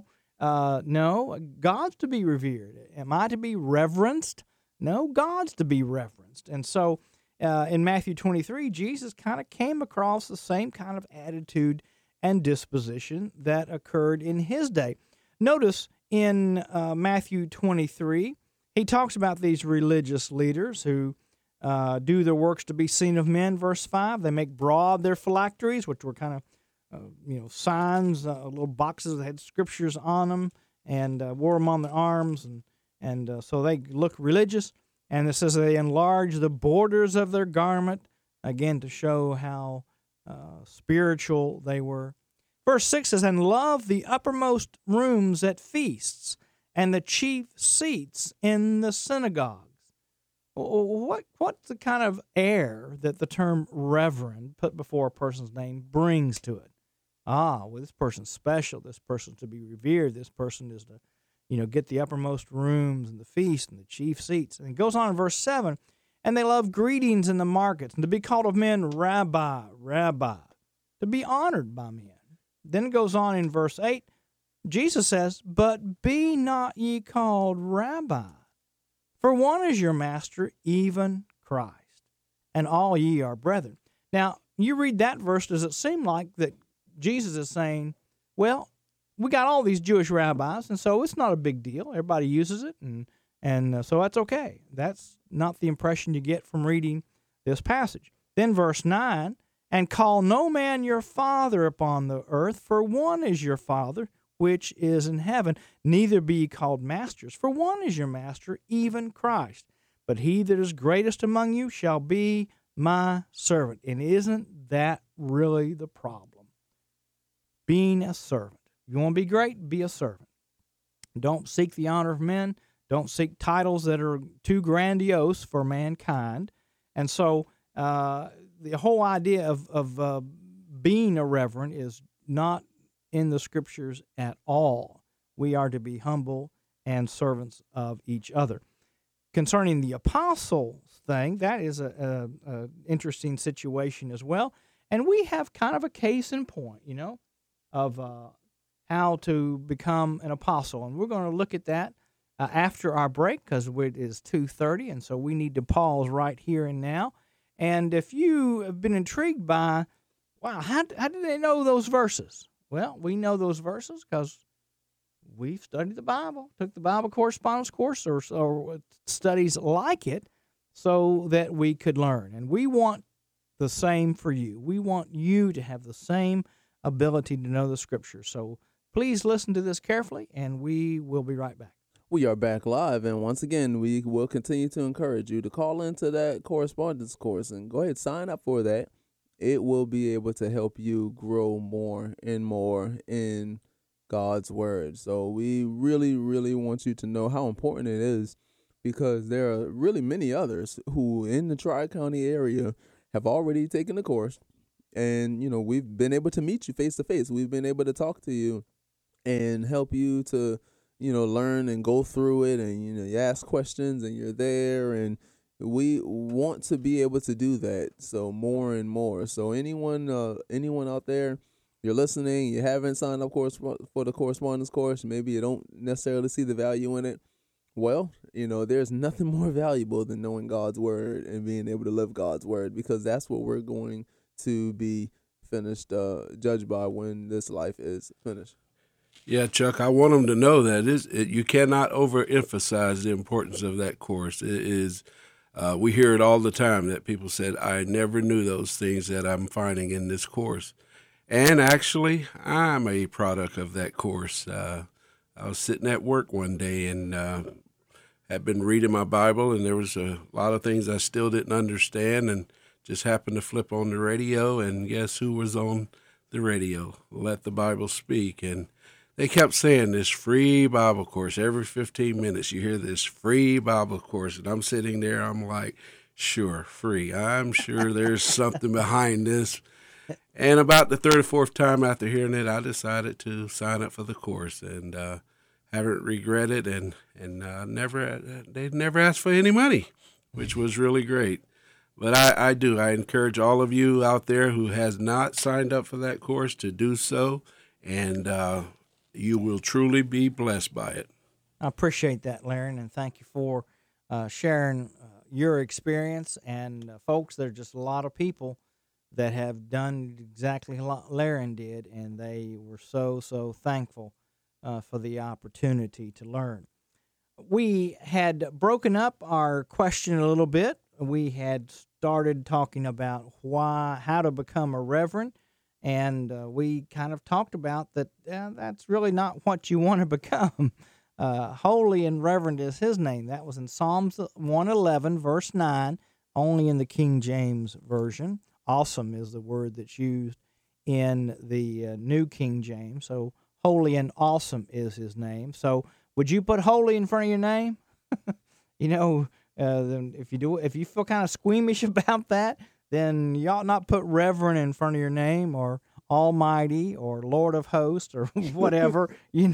God's to be revered. Am I to be reverenced? No, God's to be reverenced. And so, in Matthew 23, Jesus kind of came across the same kind of attitude and disposition that occurred in his day. Notice in Matthew 23, he talks about these religious leaders who do their works to be seen of men. Verse 5, they make broad their phylacteries, which were kind of signs, little boxes that had scriptures on them, and wore them on their arms, and so they look religious. And it says they enlarge the borders of their garment, again to show how spiritual they were. Verse 6 says, and love the uppermost rooms at feasts, and the chief seats in the synagogues. What's the kind of air that the term reverend put before a person's name brings to it? Well, this person's special. This person's to be revered. This person is to, get the uppermost rooms and the feast and the chief seats. And it goes on in verse 7, and they love greetings in the markets, and to be called of men, Rabbi, Rabbi, to be honored by men. Then it goes on in verse 8, Jesus says, but be not ye called Rabbi, for one is your master, even Christ, and all ye are brethren. Now, you read that verse, does it seem like that Jesus is saying, well, we got all these Jewish rabbis, and so it's not a big deal. Everybody uses it, and so that's okay. That's not the impression you get from reading this passage. Then verse 9, and call no man your father upon the earth, for one is your Father, which is in heaven. Neither be ye called masters, for one is your master, even Christ. But he that is greatest among you shall be my servant. And isn't that really the problem? being a servant. If you want to be great, be a servant. Don't seek the honor of men. Don't seek titles that are too grandiose for mankind. And so the whole idea of being a reverend is not in the Scriptures at all. We are to be humble and servants of each other. Concerning the apostles thing, that is a interesting situation as well. And we have kind of a case in point, of how to become an apostle. And we're going to look at that after our break, because it is 2:30, and so we need to pause right here and now. And if you have been intrigued by, wow, how do they know those verses? Well, we know those verses because we've studied the Bible, took the Bible correspondence course or studies like it so that we could learn. And we want the same for you. We want you to have the same ability to know the Scriptures. So please listen to this carefully, and we will be right back. We are back live, and once again, we will continue to encourage you to call into that correspondence course and go ahead, sign up for that. It will be able to help you grow more and more in God's Word. So we really, really want you to know how important it is, because there are really many others who in the Tri-County area have already taken the course, and, we've been able to meet you face to face. We've been able to talk to you and help you to learn and go through it, and, you ask questions and you're there, and we want to be able to do that. So more and more. So anyone out there, you're listening, you haven't signed up for the correspondence course, maybe you don't necessarily see the value in it. Well, there's nothing more valuable than knowing God's Word and being able to live God's Word, because that's what we're going to be finished, judged by when this life is finished. Yeah, Chuck, I want them to know that you cannot overemphasize the importance of that course. It is, we hear it all the time that people said, I never knew those things that I'm finding in this course. And actually, I'm a product of that course. I was sitting at work one day and had been reading my Bible, and there was a lot of things I still didn't understand, and just happened to flip on the radio, and guess who was on the radio? Let the Bible Speak. And they kept saying this free Bible course. Every 15 minutes you hear this free Bible course. And I'm sitting there, I'm like, sure, free. I'm sure there's something behind this. And about the third or fourth time after hearing it, I decided to sign up for the course, and haven't regretted, and they never asked for any money, which was really great. But I encourage all of you out there who has not signed up for that course to do so, and you will truly be blessed by it. I appreciate that, Laren, and thank you for sharing your experience. And folks, there are just a lot of people that have done exactly what Laren did, and they were so thankful for the opportunity to learn. We had broken up our question a little bit. We had started talking about how to become a reverend. And we kind of talked about that that's really not what you want to become. Holy and reverend is his name. That was in Psalms 111, verse 9, only in the King James Version. Awesome is the word that's used in the New King James. So holy and awesome is his name. So would you put holy in front of your name? Then if you feel kind of squeamish about that, then you ought not put reverend in front of your name, or almighty, or Lord of hosts, or whatever.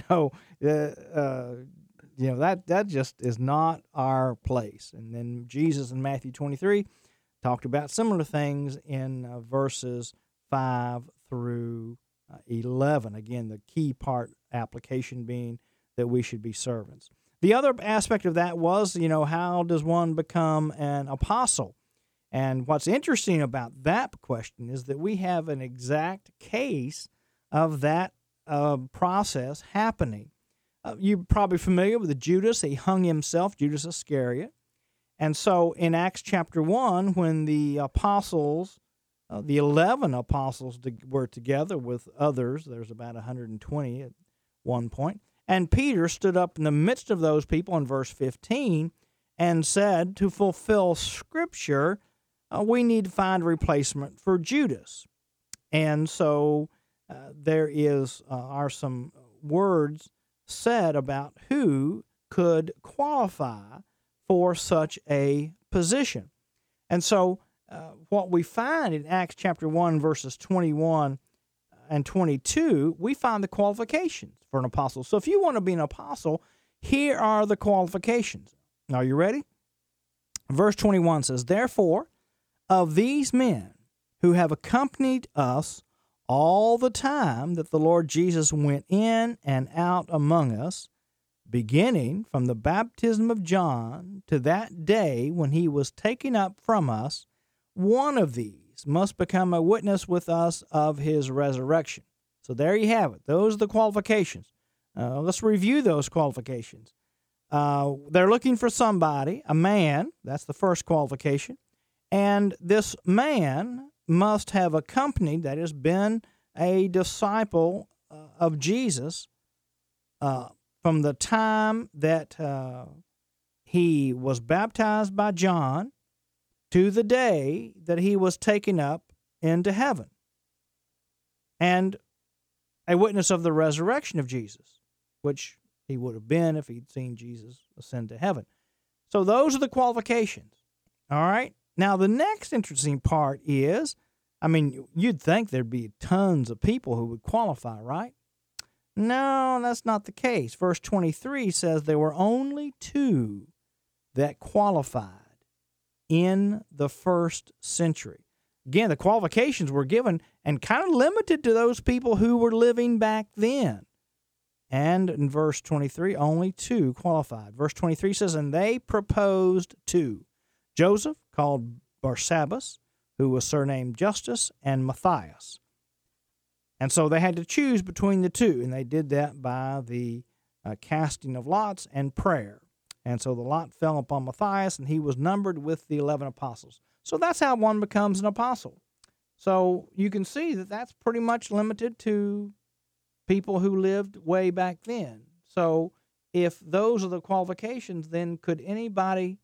That just is not our place. And then Jesus in Matthew 23 talked about similar things in verses 5 through 11. Again, the key part application being that we should be servants. The other aspect of that was, how does one become an apostle? And what's interesting about that question is that we have an exact case of that process happening. You're probably familiar with Judas. He hung himself, Judas Iscariot. And so in Acts chapter 1, when the apostles, the 11 apostles were together with others, there's about 120 at one point, and Peter stood up in the midst of those people in verse 15 and said, to fulfill Scripture, we need to find a replacement for Judas. And so there are some words said about who could qualify for such a position. And so what we find in Acts chapter 1, verses 21 and 22, we find the qualifications for an apostle. So if you want to be an apostle, here are the qualifications. Are you ready? Verse 21 says, "Therefore, of these men who have accompanied us all the time that the Lord Jesus went in and out among us, beginning from the baptism of John to that day when he was taken up from us, one of these must become a witness with us of his resurrection." So there you have it. Those are the qualifications. Let's review those qualifications. They're looking for somebody, a man. That's the first qualification. And this man must have accompanied, that is, been a disciple of Jesus from the time that he was baptized by John to the day that he was taken up into heaven, and a witness of the resurrection of Jesus, which he would have been if he'd seen Jesus ascend to heaven. So those are the qualifications. All right? Now, the next interesting part is, you'd think there'd be tons of people who would qualify, right? No, that's not the case. Verse 23 says there were only 2 that qualified in the first century. Again, the qualifications were given and kind of limited to those people who were living back then. And in verse 23, only 2 qualified. Verse 23 says, "And they proposed 2, Joseph, called Barsabbas, who was surnamed Justus, and Matthias." And so they had to choose between the 2, and they did that by the casting of lots and prayer. And so the lot fell upon Matthias, and he was numbered with the 11 apostles. So that's how one becomes an apostle. So you can see that that's pretty much limited to people who lived way back then. So if those are the qualifications, then could anybody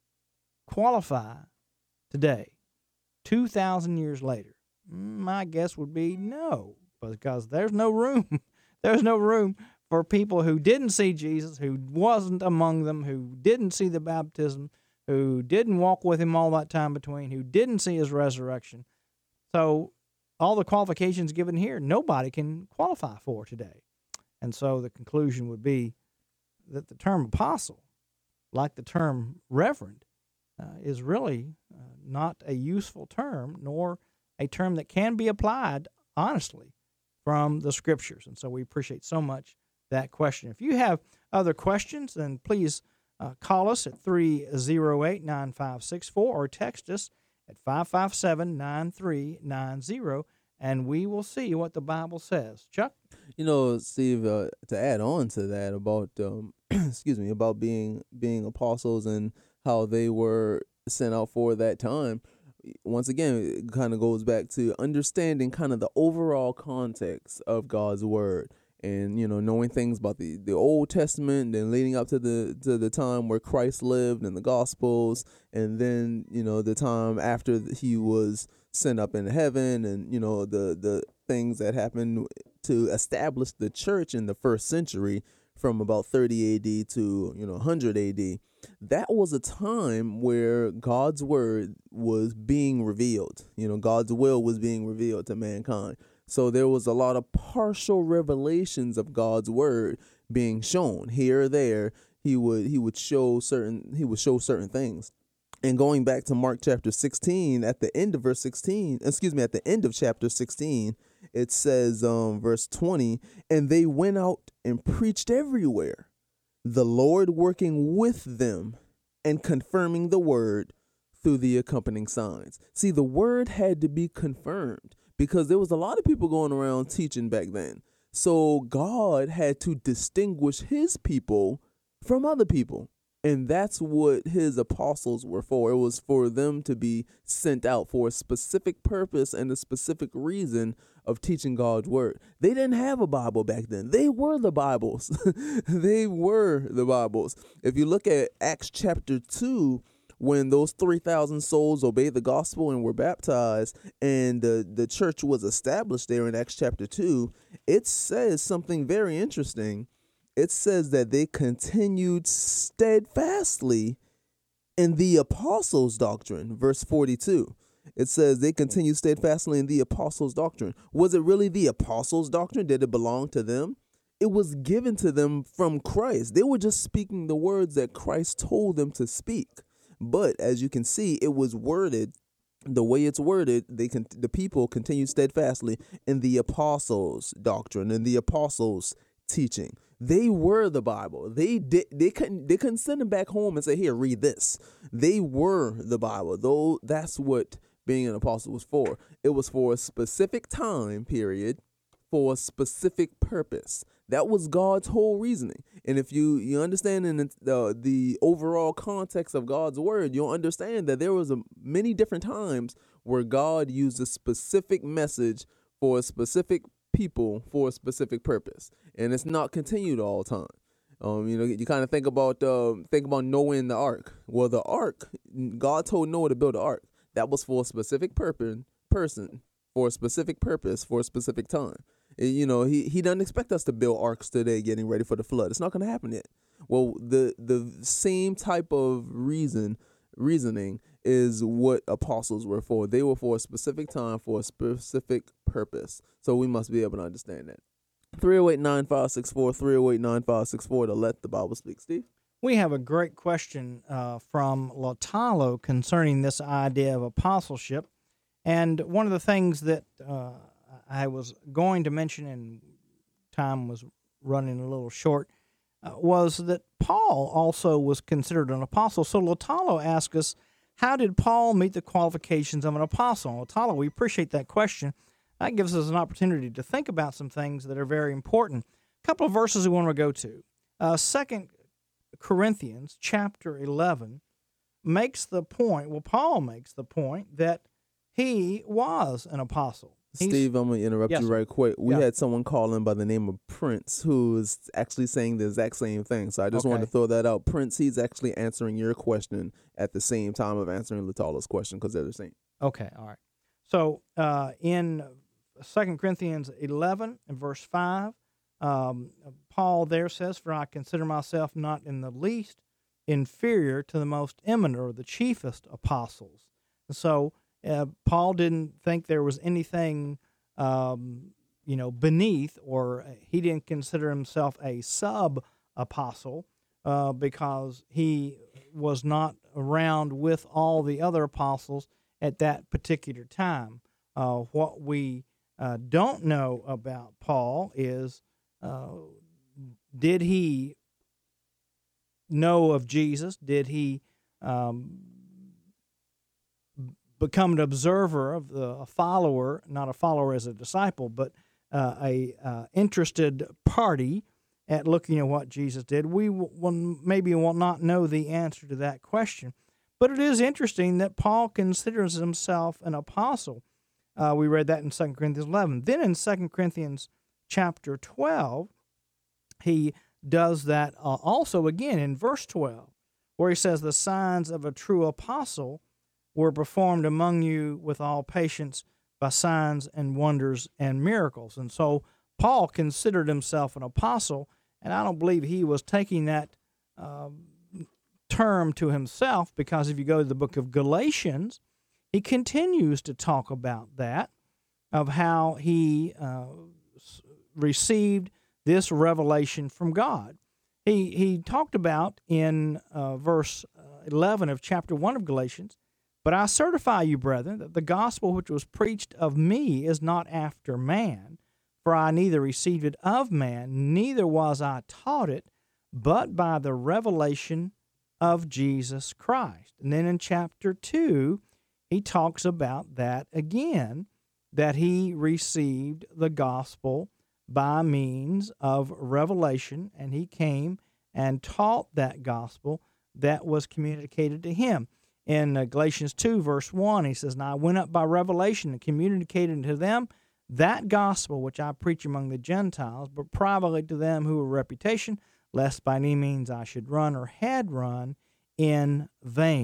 qualify today, 2,000 years later? My guess would be no, because there's no room. There's no room for people who didn't see Jesus, who wasn't among them, who didn't see the baptism, who didn't walk with him all that time between, who didn't see his resurrection. So all the qualifications given here, nobody can qualify for today. And so the conclusion would be that the term apostle, like the term reverend, is really not a useful term, nor a term that can be applied honestly from the Scriptures. And so we appreciate so much that question. If you have other questions, then please call us at 308-9564 or text us at 557-9390, and we will see what the Bible says. Chuck? Steve, to add on to that about about being apostles and how they were sent out for that time, once again, it kind of goes back to understanding kind of the overall context of God's word. And knowing things about the Old Testament, and leading up to the time where Christ lived in the Gospels, and then the time after he was sent up into heaven, and the things that happened to establish the church in the first century from about 30 AD to 100 AD. That was a time where God's word was being revealed. God's will was being revealed to mankind. So there was a lot of partial revelations of God's word being shown here or there. He would show certain things. And going back to Mark chapter 16, at the end of chapter 16, it says, verse 20, "And they went out and preached everywhere, the Lord working with them and confirming the word through the accompanying signs." See, the word had to be confirmed, because there was a lot of people going around teaching back then. So God had to distinguish his people from other people. And that's what his apostles were for. It was for them to be sent out for a specific purpose and a specific reason of teaching God's word. They didn't have a Bible back then. They were the Bibles. They were the Bibles. If you look at Acts chapter 2, when those 3,000 souls obeyed the gospel and were baptized, and the church was established there in Acts chapter 2, it says something very interesting. It says that they continued steadfastly in the apostles' doctrine, verse 42. It says they continued steadfastly in the apostles' doctrine. Was it really the apostles' doctrine? Did it belong to them? It was given to them from Christ. They were just speaking the words that Christ told them to speak. But as you can see, it was worded the way it's worded. The people continued steadfastly in the apostles' doctrine, in the apostles' teaching. They were the Bible. They couldn't send them back home and say, here, read this. They were the Bible. Though that's what being an apostle was for. It was for a specific time period, for a specific purpose. That was God's whole reasoning. And if you understand in the overall context of God's word, you'll understand that there was many different times where God used a specific message for a specific people for a specific purpose, and it's not continued all the time. You kind of think about Noah and the ark. Well, the ark, God told Noah to build the ark. That was for a specific person, for a specific purpose, for a specific time. He doesn't expect us to build arks today, getting ready for the flood. It's not going to happen yet. Well, the same type of reasoning is what apostles were for. They were for a specific time, for a specific purpose. So we must be able to understand that. 308-9564, 308-9564 to Let the Bible Speak. Steve? We have a great question from Latalo concerning this idea of apostleship. And one of the things that I was going to mention, and time was running a little short, was that Paul also was considered an apostle. So Latalo asked us, how did Paul meet the qualifications of an apostle? Latalo, we appreciate that question. That gives us an opportunity to think about some things that are very important. A couple of verses we want to go to. 2 Corinthians chapter 11 makes the point, Paul makes the point that he was an apostle. Steve, I'm going to interrupt you right quick. We had someone call in by the name of Prince who is actually saying the exact same thing. So I just wanted to throw that out. Prince, he's actually answering your question at the same time of answering Latalo's question because they're the same. Okay, all right. So in 2 Corinthians 11 and verse 5, Paul there says, "For I consider myself not in the least inferior to the most eminent or the chiefest apostles." And so Paul didn't think there was anything, beneath, or he didn't consider himself a sub-apostle because he was not around with all the other apostles at that particular time. What we don't know about Paul is, did he know of Jesus? Did he become an observer of a follower, not a follower as a disciple, but a interested party at looking at what Jesus did? We maybe will not know the answer to that question. But it is interesting that Paul considers himself an apostle. We read that in 2 Corinthians 11. Then in 2 Corinthians chapter 12, he does that also again in verse 12, where he says, "The signs of a true apostle were performed among you with all patience by signs and wonders and miracles." And so Paul considered himself an apostle, and I don't believe he was taking that term to himself, because if you go to the book of Galatians, he continues to talk about that, of how he received this revelation from God. He talked about in verse 11 of chapter 1 of Galatians, "But I certify you, brethren, that the gospel which was preached of me is not after man, for I neither received it of man, neither was I taught it, but by the revelation of Jesus Christ." And then in chapter 2, he talks about that again, that he received the gospel by means of revelation, and he came and taught that gospel that was communicated to him. In Galatians 2, verse 1, he says, "Now I went up by revelation and communicated to them that gospel which I preach among the Gentiles, but privately to them who have reputation, lest by any means I should run or had run in vain."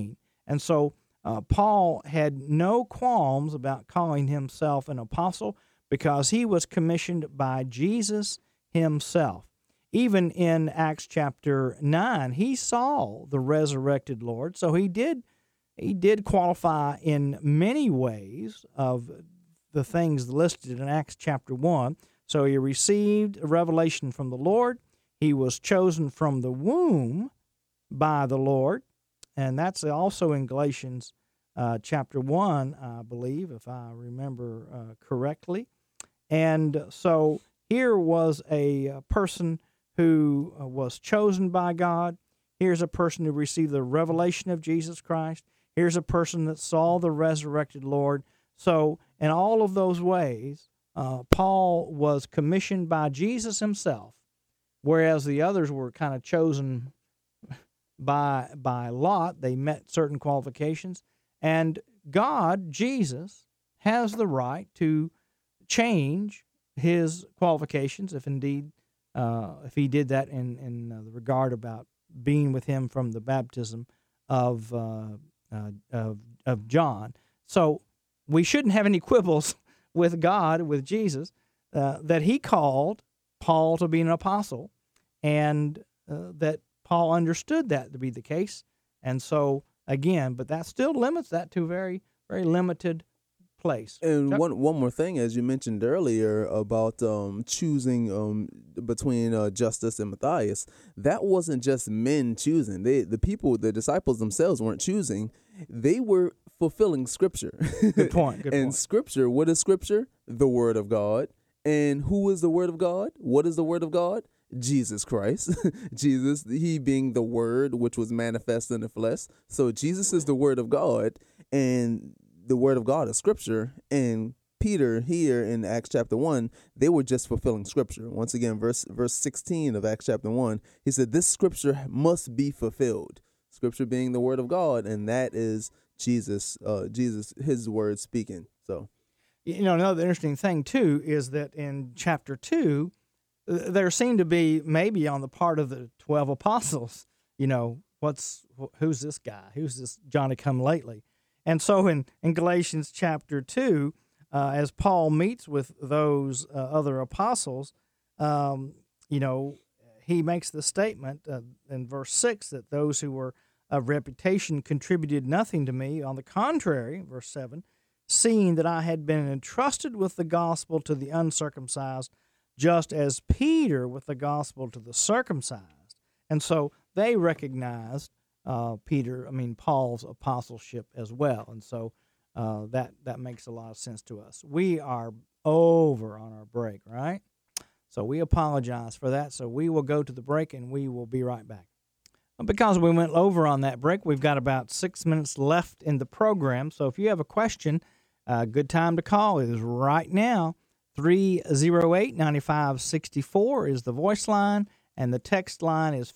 And so Paul had no qualms about calling himself an apostle because he was commissioned by Jesus himself. Even in Acts chapter 9, he saw the resurrected Lord, so he did qualify in many ways of the things listed in Acts chapter 1. So he received a revelation from the Lord. He was chosen from the womb by the Lord, and that's also in Galatians chapter 1, I believe, if I remember correctly. And so here was a person who was chosen by God. Here's a person who received the revelation of Jesus Christ. Here's a person that saw the resurrected Lord. So in all of those ways, Paul was commissioned by Jesus himself, whereas the others were kind of chosen by lot. They met certain qualifications. And God, Jesus, has the right to change his qualifications if indeed, if he did that in the regard about being with him from the baptism of John. So we shouldn't have any quibbles with God, with Jesus, that he called Paul to be an apostle, and that Paul understood that to be the case. And so, again, but that still limits that to a very, very limited place. And one more thing, as you mentioned earlier about choosing between Justus and Matthias, that wasn't just men choosing. The disciples themselves weren't choosing. They were fulfilling Scripture. Good point. And Scripture, what is Scripture? The Word of God. And who is the Word of God? What is the Word of God? Jesus Christ. Jesus, he being the Word, which was manifest in the flesh. So Jesus is the Word of God, and the Word of God is Scripture. And Peter here in Acts chapter 1, they were just fulfilling Scripture. Once again, verse 16 of Acts chapter 1, he said, this Scripture must be fulfilled. Scripture being the Word of God, and that is Jesus, his word speaking. So, another interesting thing too is that in chapter 2, there seemed to be, maybe on the part of the 12 apostles, who's this guy? Who's this Johnny come lately? And so in Galatians chapter 2, as Paul meets with those other apostles, he makes the statement in verse 6 that those who were of reputation contributed nothing to me. On the contrary, verse 7, seeing that I had been entrusted with the gospel to the uncircumcised, just as Peter with the gospel to the circumcised. And so they recognized Paul's apostleship as well. And so that makes a lot of sense to us. We are over on our break, right? So we apologize for that. So we will go to the break, and we will be right back. Because we went over on that break, we've got about 6 minutes left in the program. So if you have a question, a good time to call is right now. 308-9564 is the voice line, and the text line is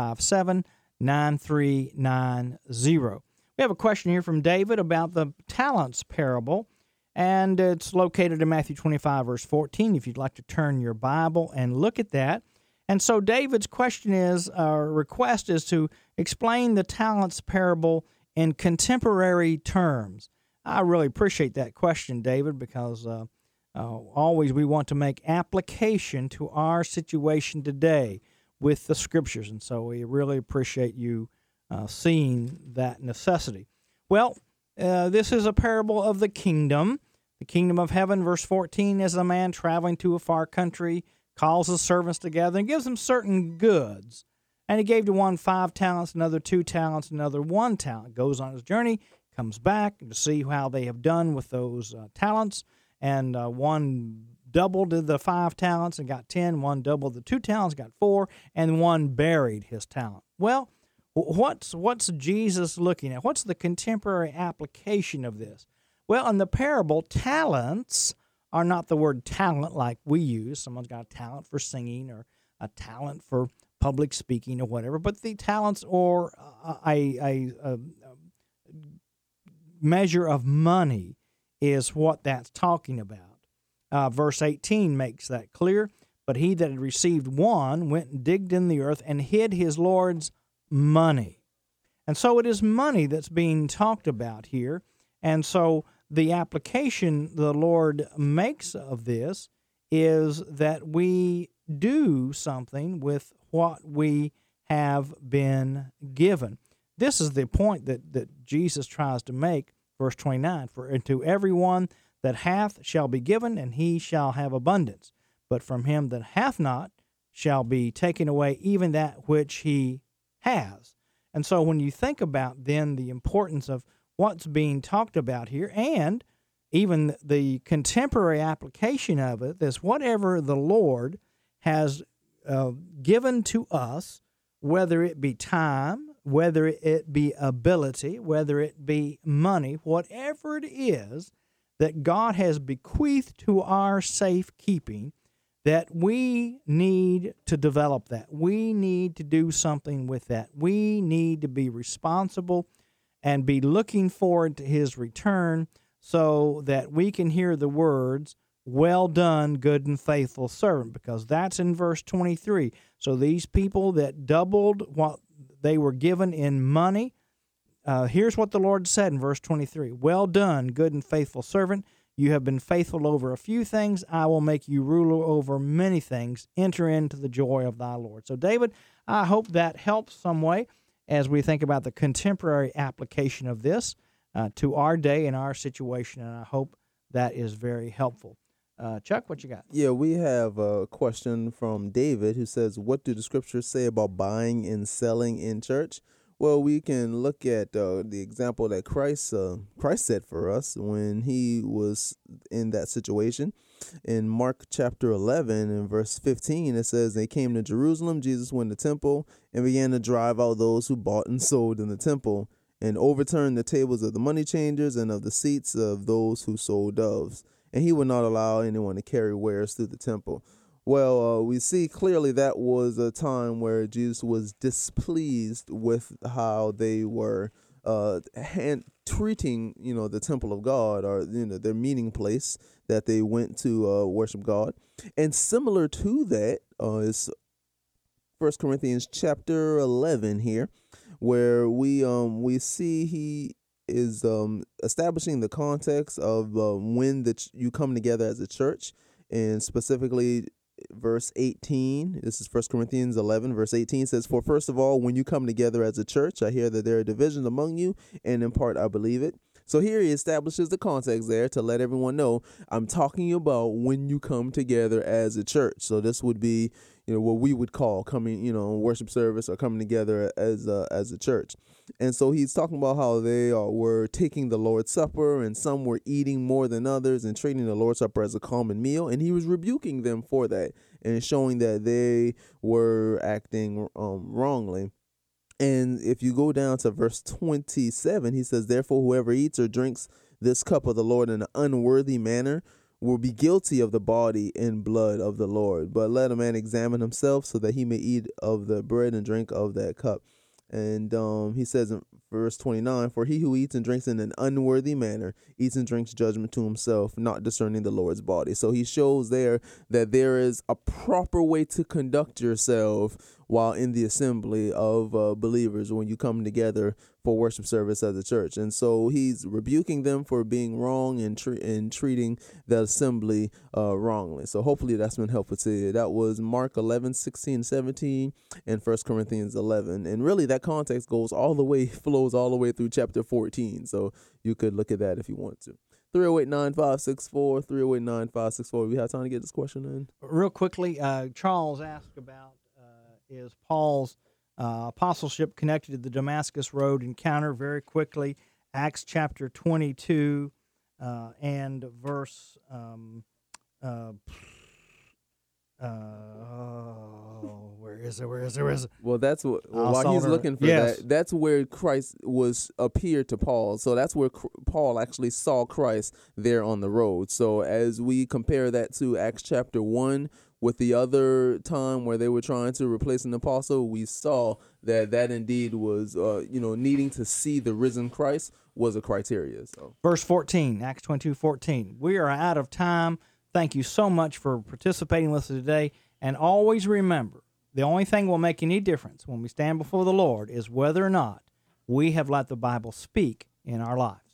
557-9390. We have a question here from David about the talents parable, and it's located in Matthew 25, verse 14, if you'd like to turn your Bible and look at that. And so David's question is, request is to explain the talents parable in contemporary terms. I really appreciate that question, David, because always we want to make application to our situation today with the Scriptures, and so we really appreciate you seeing that necessity. Well, this is a parable of the kingdom of heaven. Verse 14 is a man traveling to a far country, calls his servants together, and gives them certain goods. And he gave to one 5 talents, another 2 talents, another 1 talent. Goes on his journey, comes back to see how they have done with those talents. And one doubled the 5 talents and got 10. One doubled the 2 talents, got 4. And one buried his talent. Well, what's Jesus looking at? What's the contemporary application of this? Well, in the parable, talents are not the word talent like we use. Someone's got a talent for singing or a talent for public speaking or whatever, but the talents or a measure of money is what that's talking about. Verse 18 makes that clear. But he that had received 1 went and digged in the earth and hid his Lord's money. And so it is money that's being talked about here. And so the application the Lord makes of this is that we do something with what we have been given. This is the point that Jesus tries to make, verse 29, for to everyone that hath shall be given, and he shall have abundance. But from him that hath not shall be taken away even that which he has. And so when you think about then the importance of what's being talked about here, and even the contemporary application of it, is whatever the Lord has given to us, whether it be time, whether it be ability, whether it be money, whatever it is that God has bequeathed to our safekeeping, that we need to develop that. We need to do something with that. We need to be responsible and be looking forward to His return so that we can hear the words, "Well done, good and faithful servant," because that's in verse 23. So these people that doubled what they were given in money, here's what the Lord said in verse 23. "Well done, good and faithful servant. You have been faithful over a few things. I will make you ruler over many things. Enter into the joy of thy Lord." So, David, I hope that helps some way as we think about the contemporary application of this to our day and our situation, and I hope that is very helpful. Chuck, what you got? Yeah, we have a question from David who says, what do the scriptures say about buying and selling in church? Well, we can look at the example that Christ set for us when he was in that situation. In Mark chapter 11 and verse 15, it says, "They came to Jerusalem. Jesus went to the temple and began to drive out those who bought and sold in the temple, and overturned the tables of the money changers and of the seats of those who sold doves. And he would not allow anyone to carry wares through the temple." Well, we see clearly that was a time where Jesus was displeased with how they were treating, the temple of God, or their meeting place that they went to worship God. And similar to that is 1 Corinthians chapter 11 here, where we see he is establishing the context of when you come together as a church, and specifically verse 18. This is 1 Corinthians 11, verse 18 says, "For first of all, when you come together as a church, I hear that there are divisions among you, and in part I believe it." So here he establishes the context there to let everyone know I'm talking about when you come together as a church. So this would be, what we would call coming, worship service, or coming together as a church. And so he's talking about how they were taking the Lord's Supper, and some were eating more than others and treating the Lord's Supper as a common meal. And he was rebuking them for that and showing that they were acting wrongly. And if you go down to verse 27, he says, "Therefore, whoever eats or drinks this cup of the Lord in an unworthy manner will be guilty of the body and blood of the Lord. But let a man examine himself, so that he may eat of the bread and drink of that cup." And he says in verse 29, "For he who eats and drinks in an unworthy manner eats and drinks judgment to himself, not discerning the Lord's body." So he shows there that there is a proper way to conduct yourself while in the assembly of believers when you come together for worship service as a church. And so he's rebuking them for being wrong and treating the assembly wrongly. So hopefully that's been helpful to you. That was Mark 11, 16, 17, and 1 Corinthians 11. And really that context flows all the way through chapter 14. So you could look at that if you want to. 308-9564, 308-9564. We have time to get this question in? Real quickly, Charles asked about is Paul's apostleship connected to the Damascus Road encounter. Very quickly, Acts chapter 22 and verse where is it? Well, that's what while he's looking for that. That's where Christ appeared to Paul. So that's where Paul actually saw Christ there on the road. So as we compare that to Acts chapter 1 with the other time where they were trying to replace an apostle, we saw that indeed was needing to see the risen Christ was a criteria. So verse 14, Acts 22:14. We are out of time. Thank you so much for participating with us today. And always remember, the only thing will make any difference when we stand before the Lord is whether or not we have let the Bible speak in our life.